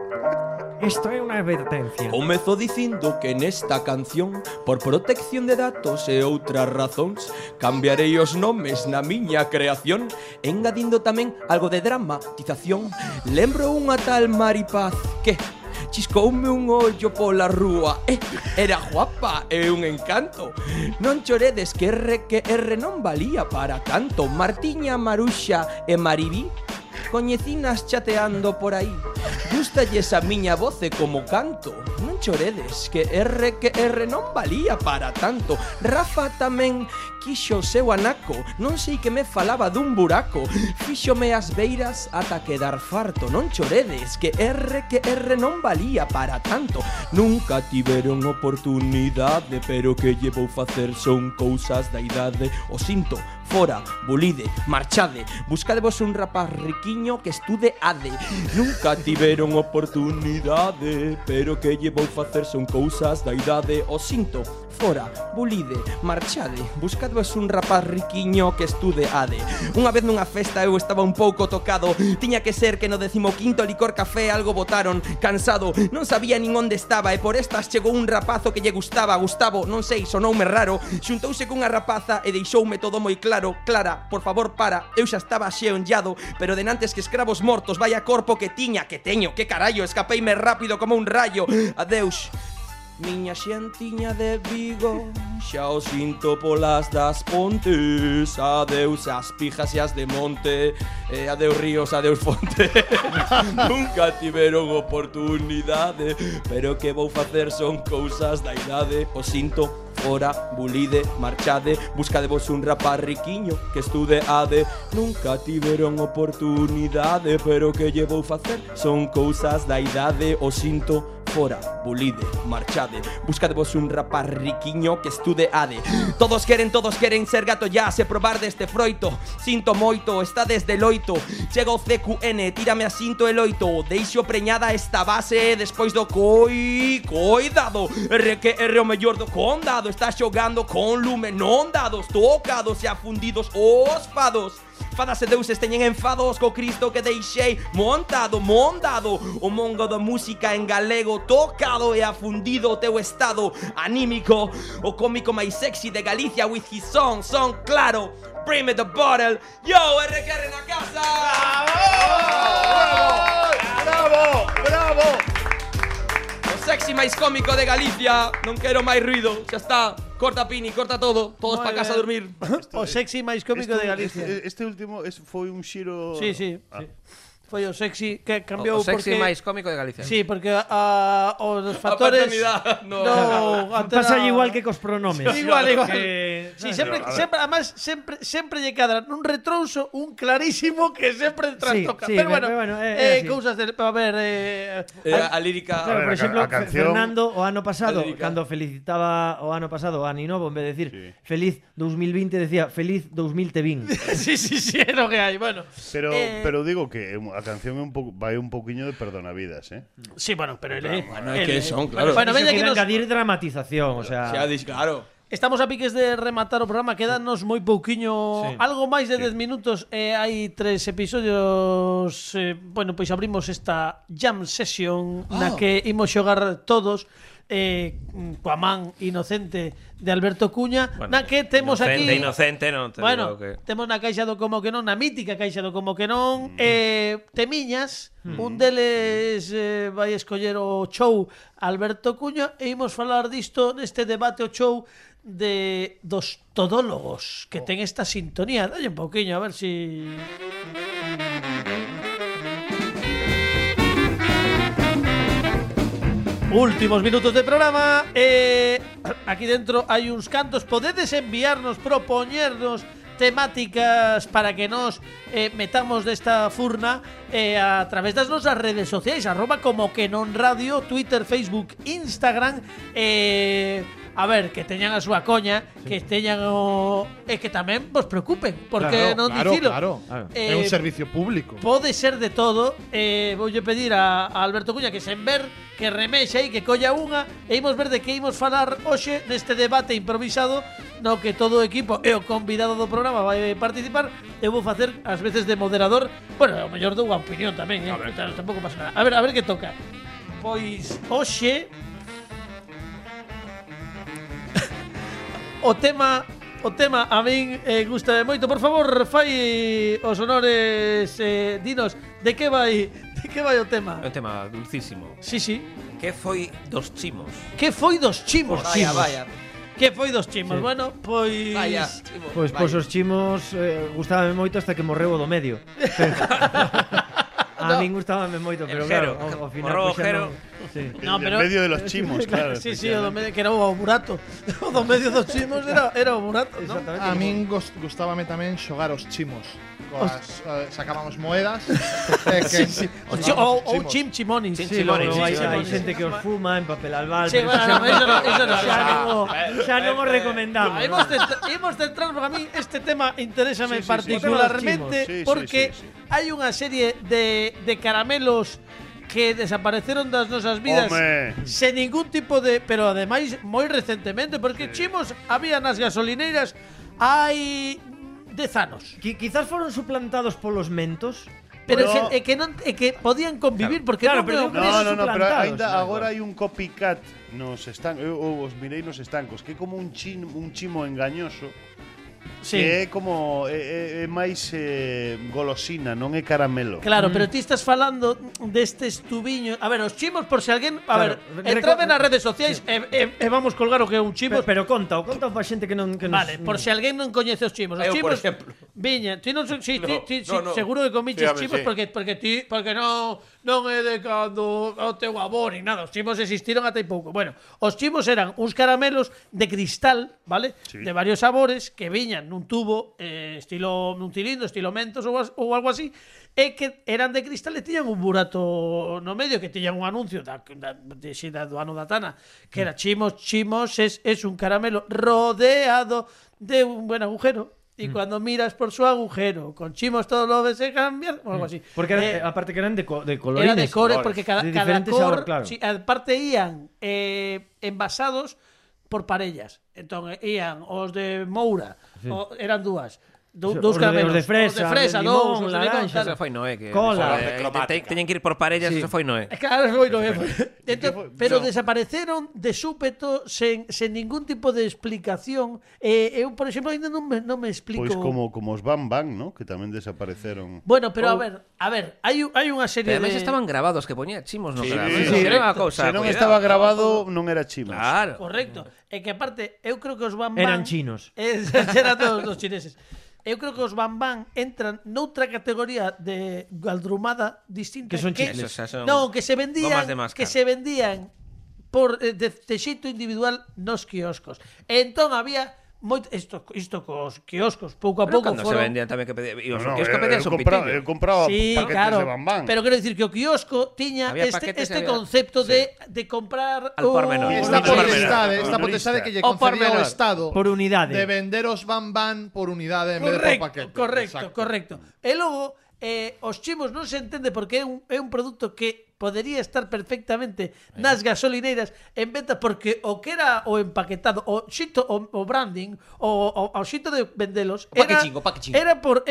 Isto é unha advertencia. Comezo dicindo que nesta canción, por protección de datos e outras razóns, cambiarei os nomes na miña creación, engadindo tamén algo de dramatización. Lembro unha tal Maripaz que chiscoume un ollo pola rúa. Era guapa e un encanto. Non choredes que R non valía para tanto. Martiña, Maruxa e Maribí coñecinas chateando por aí. Gústalles a miña voce como canto. Non choredes que R non valía para tanto. Rafa tamén quixo o seu anaco. Non sei que me falaba dun buraco. Fíxome as beiras ata quedar farto. Non choredes que R non valía para tanto. Nunca tiveron oportunidade, pero que lle vou facer son cousas da idade. O sinto, fora, bolide, marchade. Buscadevos un rapaz riquiño que estude ADE. Nunca tiveron oportunidade, pero que lle vou facer son cousas da idade. O sinto, fora, bolide, marchade. Buscadevos un rapaz riquiño que estude ADE. Unha vez nunha festa eu estaba un pouco tocado. Tiña que ser que no 15º licor café algo botaron. Cansado, non sabía nin onde estaba. E por estas chegou un rapazo que lle gustaba. Gustavo, non sei, sonoume raro. Xuntouse cunha rapaza e deixoume todo moi claro. Clara, por favor, para. Eu xa estaba xeonllado, pero denantes que escravos mortos. Vaya corpo que tiña, que teño, que carallo. Escapeime rápido como un rayo. Adeus, miña xentiña de Vigo. Xa o sinto polas das pontes. Adeus as pijas e as de monte. Adeus ríos, adeus fonte. Nunca tiveron oportunidade, pero que vou facer son cousas da idade. O sinto, fora, bulide, marchade. Buscadevos un rapaz riquiño que estude ADE. Nunca tiveron oportunidade, pero que lle vou facer son cousas da idade. O sinto, fora, bulide, marchade. Buscadevos un rapaz riquiño que estude ADE. Todos queren ser gato ya, se probar deste froito. Sinto moito, está desde loito. Chega o CQN, tírame a cinto e loito. Deixo preñada esta base despois do coidado. R o mellor do condado. Está xogando con lume, non dados. Tocados e afundidos os fados. Fadas e deuses teñen enfados co Cristo que deixei mondado. O mongo da música en galego tocado e afundido o teu estado anímico. O cómico máis sexy de Galicia with his son claro. Bring me the bottle. Yo, RQR na casa. Bravo. O sexy máis cómico de Galicia. Non quero máis ruido, xa está. Corta Pini, corta todo. Todos para casa a dormir. O sexy máis cómico de Galicia. Este último foi un xiro... Sí. foi o sexy que cambiou O sexy porque máis cómico de Galicia. Sí, porque os factores Pasa igual que cos pronomes. Igual. Sí, sempre además sempre lle cadra nun retrouso un clarísimo que sempre trastoca. Sí, pero bueno, así. cousas de a ver, A lírica. Claro, por exemplo, a canción- Fernando o ano pasado, Alérica. cando felicitaba o ano pasado a Ninovo, en vez de decir feliz 2020, decía feliz 2020. sí, é lo que hai. Bueno, Pero digo que a canción é vai un pouquiño de perdonavidas, sí, bueno, pero ele Bueno, é que son, claro. Bueno, Eso veña que queda nos engadir dramatización, o sea, Claro. Estamos a piques de rematar o programa, quedanos moi pouquiño, algo máis de 10 minutos, hai 3 episodios, bueno, pois abrimos esta jam session na que imos xogar todos coa man inocente de Alberto Cuña, na que temos aquí Inocente, non te bueno, digo que... temos na caixa do Como que non, na mítica caixa do Como que non, temiñas, un deles vai escoller o show Alberto Cuña e imos falar disto neste debate o show dos todólogos que ten esta sintonía. Dalle un pouquiño a ver si últimos minutos de programa. Aquí dentro hai uns cantos. Podedes enviarnos, propoñernos temáticas para que nos metamos desta furna a través das nosas redes sociais, @comoquenonradio, Twitter, Facebook, Instagram. A ver, que teñan a súa coña, que teñan o... E que tamén vos preocupen, porque non dicilo. Claro. É un servicio público. Pode ser de todo. Voulle pedir a Alberto Cuña que sen ver, que remexe aí, que colla unha, e imos ver de que imos falar hoxe neste debate improvisado no que todo o equipo e o convidado do programa vai participar. Eu vou facer as veces de moderador. Bueno, ao mellor dou unha opinión tamén, tampouco pasa nada. A ver que toca. Pois hoxe O tema a min gusta moito. Por favor, fai os honores, dinos de que vai o tema. É un tema dulcísimo. Sí. Que foi dos chimos? Que foi dos chimos? Vaya. Que foi dos chimos? Bueno, pois Vaya. Pois os chimos gustábame moito hasta que morreu o do medio. A min gustábame moito, pero claro, ao final Morreu o No, pero en medio de los chimos, claro. Sí, o do medio, que era o burato. O do medio dos chimos era o burato, ¿no? A min gustábame tamén xogar os chimos. Sacábamos moedas. Ou chimchimonis. Hai xente que os fuma en papel albal. Sí, bueno, eso no. Xa non o recomendamos. Imos centrar, porque a mí este tema interésame particularmente porque hai unha serie de caramelos que desapareceron das nosas vidas sen ningún tipo de... Pero ademais moi recentemente, porque chimos había nas gasolineiras hai 10 anos. Quizás foron suplantados polos mentos. Pero é que podían convivir porque no, pero ainda agora hai un copycat nos estancos, os mirei nos estancos, que é como un chimo engañoso. Sí. Que é como é máis golosina, non é caramelo. Claro, pero ti estás falando destes tubiños. A ver, os chimos, por se alguén, entrade nas redes sociais e vamos colgar o que é un chimo. Pero conta para xente que non Vale, por se alguén non coñece os chimos. Os chimos, por exemplo. Viña, ti non seguro que comiches chimos porque non é de cando o teu avó ni nada. Os chimos existiron ata hai pouco. Bueno, os chimos eran uns caramelos de cristal, vale? De varios sabores que viñan nun tubo estilo nun cilindro, estilo Mentos ou algo así, e que eran de cristal e tiñan un burato no medio, que tiñan un anuncio do ano da Tana, que era chimos es un caramelo rodeado de un buen agujero. Y cuando miras por su agujero con chimos todo lo ves cambiar o algo así. Porque aparte que eran de colorines. Era de core, porque cada sabor, claro. Sí, aparte ian envasados por parellas. Entón ian os de Moura, eran dúas. Dous caramelos. Os de fresa, limón, laranxa. Eso foi Noé. Cola. Teñen que ir por parellas, eso foi Noé. Claro, foi Noé. Pero desapareceron de súpeto sen ningún tipo de explicación. Eu, por exemplo, ainda non me explico. Pois como os Bam Bam, ¿no? Que tamén desapareceron. Bueno, pero a ver, hai unha serie Ademais de... estaban grabados que poñía chimos no caramelo. Sí, era unha cousa. Se non estaba grabado, non era chimos. Claro. Correcto. É que aparte, eu creo que os Bam Bam eran chinos. Eran todos os chineses. eu creo que os Bambán entran noutra categoría de galdrumada distinta. Que son chicles. Non, que se vendían gomas de máscara. por de xeito individual nos quioscos. E entón había isto cos quioscos pouco a Pero pouco cando se foron vendían tamén que pedía, e os No, que pedían un eu pitillo. compraba Sí, paquetes claro, de Bambán. pero quero dicir que o quiosco tiña Había este paquetes, había- concepto de comprar Al por menor. Esta Por menor. potestade que lle O por concedía o menor. Estado Por unidade. de vender os Bambán por unidade en vez de por paquete. Correcto. E logo, os chimos non se entende porque é un produto que podería estar perfectamente nas gasolineiras en venta porque o que era o empaquetado, o xito, o branding, o xito de vendelos era por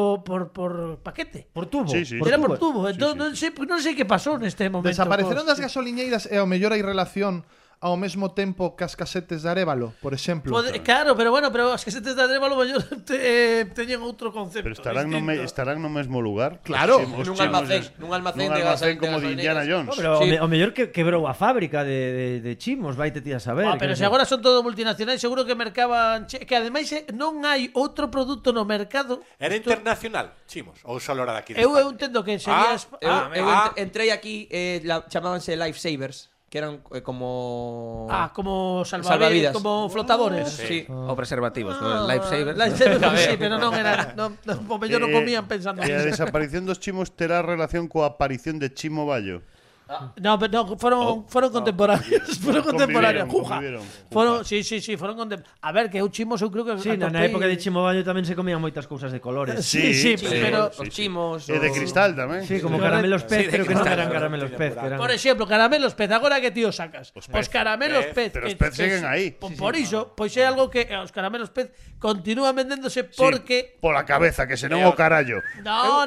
paquete. Por tubo. Sí, sí. Era por tubo. Entón, non sei que pasou neste momento. Desapareceron cos- das gasoliñeiras e ao mellor hai relación ao mesmo tempo que as casetes de Arévalo, por exemplo. Claro, pero as casetes de Adrévalo mellor teñen outro concepto. Pero estarán no mesmo lugar. Claro. Nun almacén de gas como de Indiana Jones. Pero o mellor que quebrou a fábrica de chimos, vai te ti a saber. Pero se agora son todo multinacionais, seguro que mercaban que ademais non hai outro produto no mercado. Era internacional, chimos, ou só era daqui de Eu España? entendo que sería Entrei aquí, chamábanse Lifesavers, que eran como como salvavidas, como flotadores. Sí, O preservativos, Lifesavers. Sí, pero non era, o mellor non comían pensando. E a desaparición dos chimos terá relación coa aparición de Chimo Bayo. No, fueron contemporáneos. Fueron contemporáneos. Convivieron. Fueron contemporáneos. A ver, que eu chimos, eu creo que Sí, na época de Chimo Bayo tamén se comían moitas cousas de colores. Sí, pero os chimos, E de cristal tamén. Sí, como caramelos pez, pero que non eran caramelos pez. por exemplo, caramelos pez, agora que tío sacas? Os caramelos pez. Pero os pez siguen aí. Por iso, pois é algo que os caramelos pez continúan vendéndose porque Pola cabeza, que senón o carallo. No,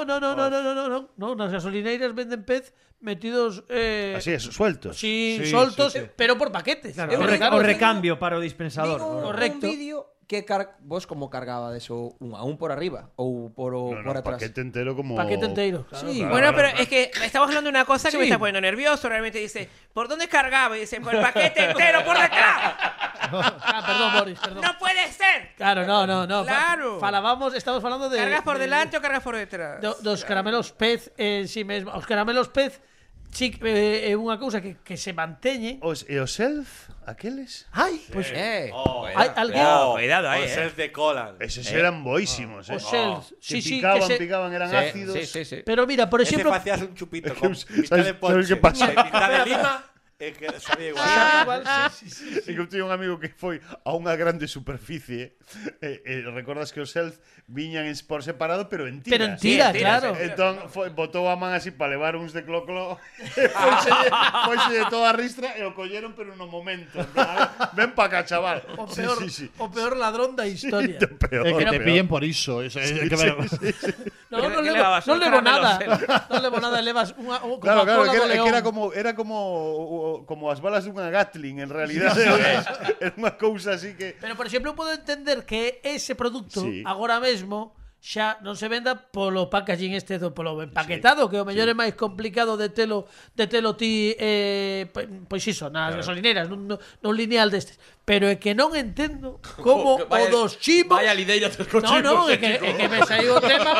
nas gasolineiras venden pez metidos Así es, sueltos. soltos, pero por paquetes. Claro, o recambio para o dispensador. Correcto. Un vídeo que vos como cargaba de eso un a un por arriba ou por atrás. Paquete entero como... Paquete entero. Sí. Bueno, pero es que estamos hablando de una cosa que me Sí. está poniendo nervioso. Realmente dice, ¿por dónde cargaba? Y dice, por el paquete entero, por detrás. Perdón, Boris, perdón. No puede ser. Claro, no. Claro. Estamos falando de ¿Cargas por delante o cargas por detrás? dos caramelos pez en sí mesmo. Os caramelos pez sí, é unha cousa que se manteñe. E os elf, aqueles? Ai, pois Cuidado aí, Os de cola. Eses eran boísimos, Os elf, Que sí, picaban, eran ácidos. Sí. Pero mira, por Ese exemplo, facías un chupito con mitad ¿Sabes de ponche, qué pasa? mitad de lima, e que sabía igual. E que eu tiña un amigo que foi a unha grande superficie recordas que os elf viñan por separado pero en tiras. Claro. Entón botou a man así para levar uns de cloclo foise de toda a ristra e o colleron pero no momento. Ven pa cá, chaval. O peor ladrón da historia. É que te pillen por iso. Non levo nada. Non levo nada, levas unha Claro, Coca-Cola era como as balas dunha Gatling en realidade. Era unha cousa así que... Pero, por exemplo, eu podo entender que ese produto agora mesmo xa non se venda polo packaging polo empaquetado, que o mellor é máis complicado de telo ti pois iso, nas gasolineras, nun lineal destes. Pero é que non entendo como o dos chimos. Vaya lideira dos cochimos. No, é que me saiu o tema.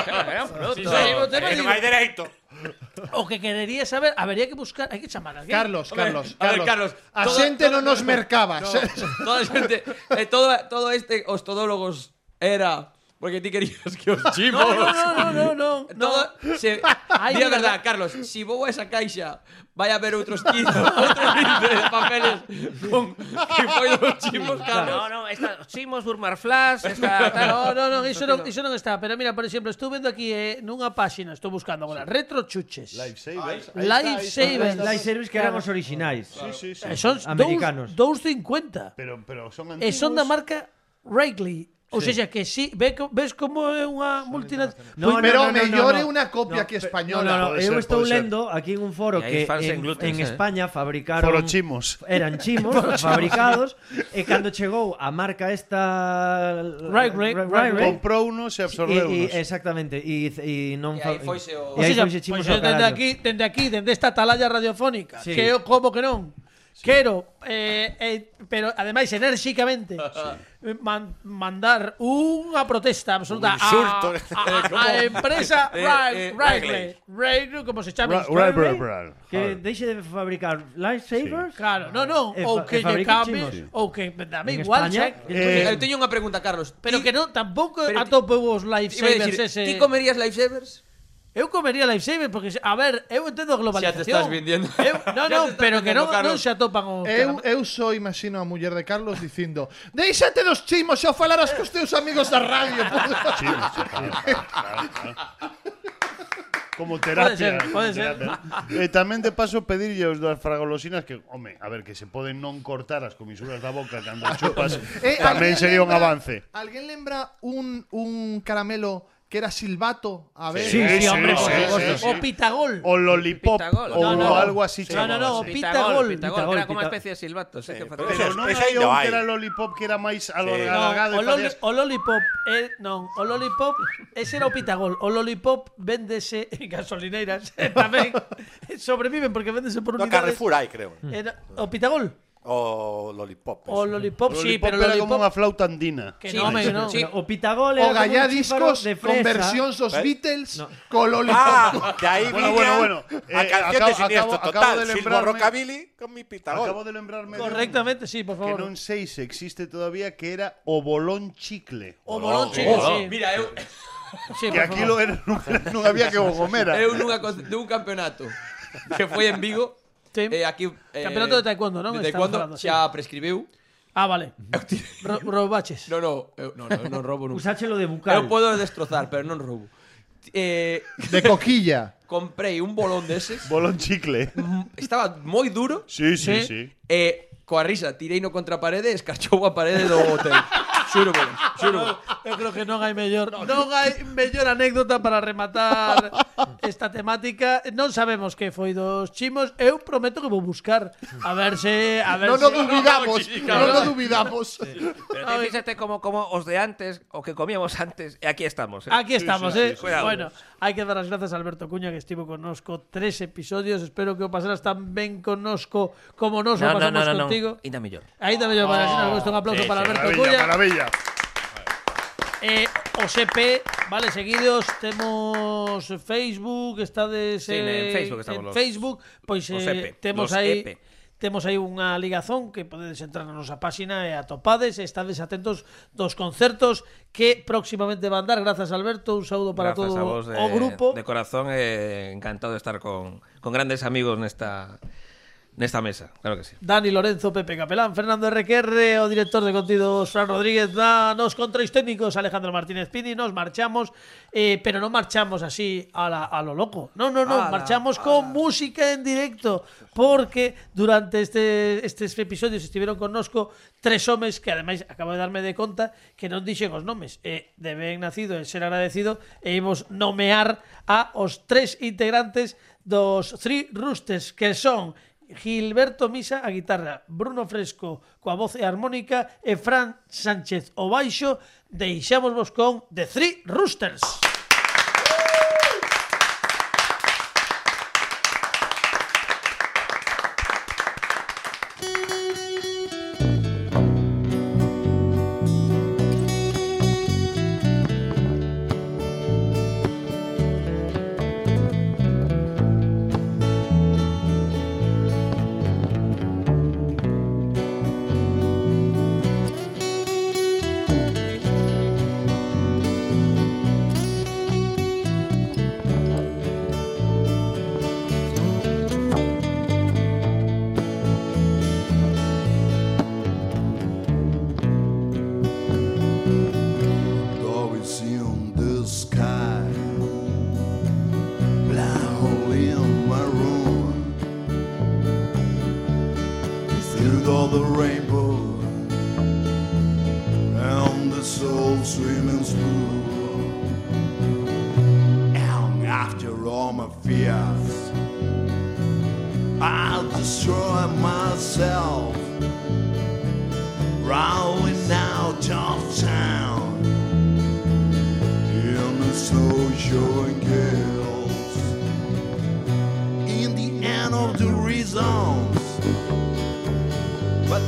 Non hai dereito. O que querería saber, habería que buscar, hai que chamar a alguén. Carlos. A ver, Carlos. A xente non nos mercaba. Toda a xente, todo os todólogos era porque ti querías que os chimos. No. Di a verdad, Carlos, si vou a esa caixa vai haber outros 15 de papeles con que foi dos chimos, Carlos. No, está chimos, Burmar Flash, está tal. No, iso non está. Pero mira, por exemplo, estou vendo aquí nunha páxina, estou buscando agora, Retro Chuches. Lifesavers que eran os orixinais. Sí. Son americanos. 2,50. Pero son E antiguos. son da marca Wrigley. Ou seja, que si, ves como é unha multinacional. Pero mellor é unha copia que española. No, eu estou lendo aquí en un foro que en España fabricaron Foro chimos. Eran chimos fabricados e cando chegou a marca esta Wrigley comprou unos e absorbeu unos. Exactamente, e non E aí foise o... e aí foise chimos ao carallo. Dende aquí, dende esta atalaya radiofónica, Sí. que eu como que non. Quero, pero ademais enérxicamente mandar unha protesta absoluta a empresa Wrigley, como se chama? Que deixe de fabricar lightsabers. Claro, non, ou que lle cambie, ou que dame igual, Eu teño unha pregunta, Carlos. pero que non tampouco atopo os lightsabers ese. Ti comerías lightsabers? Eu comería lifesaver porque, a ver, eu entendo a globalización. Xa te estás vendiendo. Pero que non se atopan os... Eu só imagino a muller de Carlos dicindo: "Déixate dos chimos xa falaras cos teus amigos da radio." Chimos, claro. Como terapia. Pode ser. Tamén de paso pedirlle aos das fragolosinas que, home, a ver, que se poden non cortar as comisuras da boca cando chupas, tamén sería un avance. Alguén lembra un caramelo que era silbato? A ver. Sí, hombre, por supuesto. O pitagol. O lollipop. O algo así. No, pitagol. Era como unha especie de silbato. Pero non hai un que era lollipop que era máis alargado. O lollipop, o lollipop, ese era o pitagol. O lollipop véndese en gasolineiras tamén. Sobreviven porque véndese por unidades. No Carrefour hai, creo. O pitagol. O lollipop. O lollipop, sí, pero era como unha flauta andina. Que non, non. O pitagol O era galladiscos de con fresa. versións dos Beatles con lollipop. Que aí Bueno. a canción de Siniestro acabo Total, de Silvo lembrarme- Rockabilly con mi pitagol. Acabo de lembrarme Correctamente, sí, por que favor. non sei se existe todavía, que era o bolón chicle. O bolón chicle, sí. Mira, eu Sí, Que por aquí favor. non había que o comera. dun campeonato que foi en Vigo. Sí. Aquí, Campeonato de taekwondo, non? De Estamos taekwondo falando, sí. xa prescribiu. Ah, vale. Roubaches. Non roubo nunca. Usáchelo de bucal. Eu podo destrozar, pero non roubo. De coquilla. Comprei un bolón deses. Bolón chicle. Estaba moi duro. Sí. Coa risa, tirei no contra a parede e escarchou a parede do hotel. Xuro. Eu creo que non hai mellor anécdota para rematar esta temática. Non sabemos que foi dos chimos. Eu prometo que vou buscar a ver se Non o dubidamos. Pero te fíxate como os de antes, o que comíamos antes, e aquí estamos. Aquí estamos, sí. Bueno, hai que dar as grazas a Alberto Cuña, que estivo connosco 3 episodios. Espero que o pasaras tan ben connosco como nos o pasamos contigo. Ainda mellor. Ainda mellor, para así, un aplauso para Alberto Cuña. Maravilla. O EP, vale, seguidos temos Facebook, estades en Facebook estamos en Facebook, pois temos aí unha ligazón que podedes entrar na nosa páxina e atopades, estades atentos dos concertos que próximamente van dar. Grazas, Alberto, un saúdo para todo o grupo. De corazón, encantado de estar con grandes amigos nesta mesa, claro que sí. Dani Lorenzo, Pepe Capelán, Fernando RQR, o director de contidos Fran Rodríguez, nos controis técnicos Alejandro Martínez Pini. Nos marchamos, pero non marchamos así a lo loco. No, marchamos con música en directo, porque durante estes episodios estiveron connosco 3 homes que ademais acabo de darme de conta que non dixen os nomes, de ben nacido e ser agradecido, e imos nomear a os 3 integrantes dos Three Roosters, que son Gilberto Misa a guitarra, Bruno Fresco coa voz e armónica e Fran Sánchez o baixo. Deixámosvos con The Three Roosters.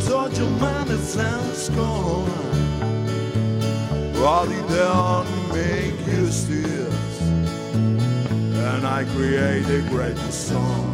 told you manners and scorn. All it down make you steers, and I create a great song.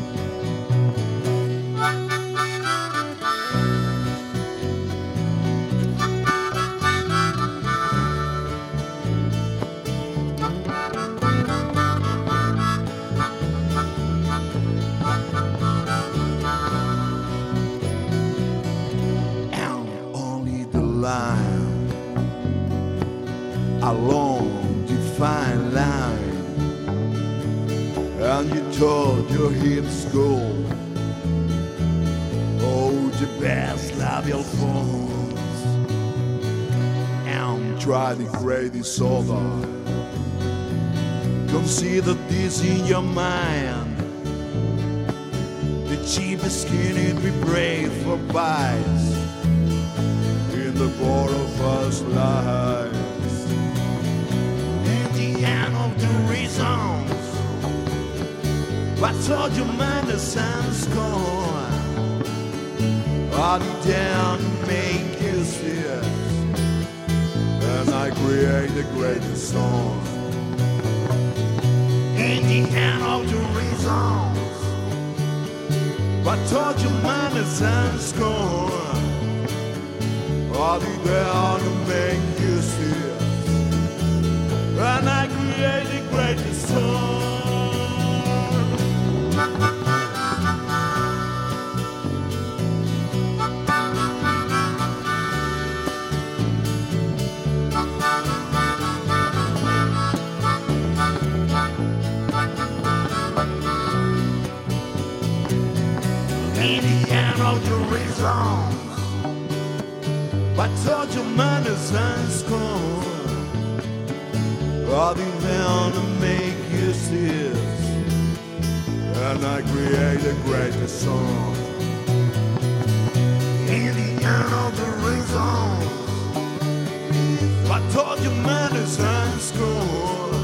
A long defined line, and you told your hips go. Oh, the best labial phones, and try the greatest order. Consider this in your mind. The cheapest skin we brave for bites in the board of us lives. The reasons I told you manners and scorn. I'll be down to make you serious, and I create the greatest song. In the end of the reasons I told you manners and scorn. I'll be down to make you serious, and I create the greatest song. In the end of the reasons I told you manners and scorn. I'll be bound to make you serious, and I create the greatest song. In the end of the reasons I told you manners and scorn.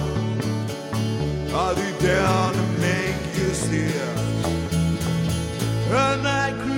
I'll be down to make you serious, and I create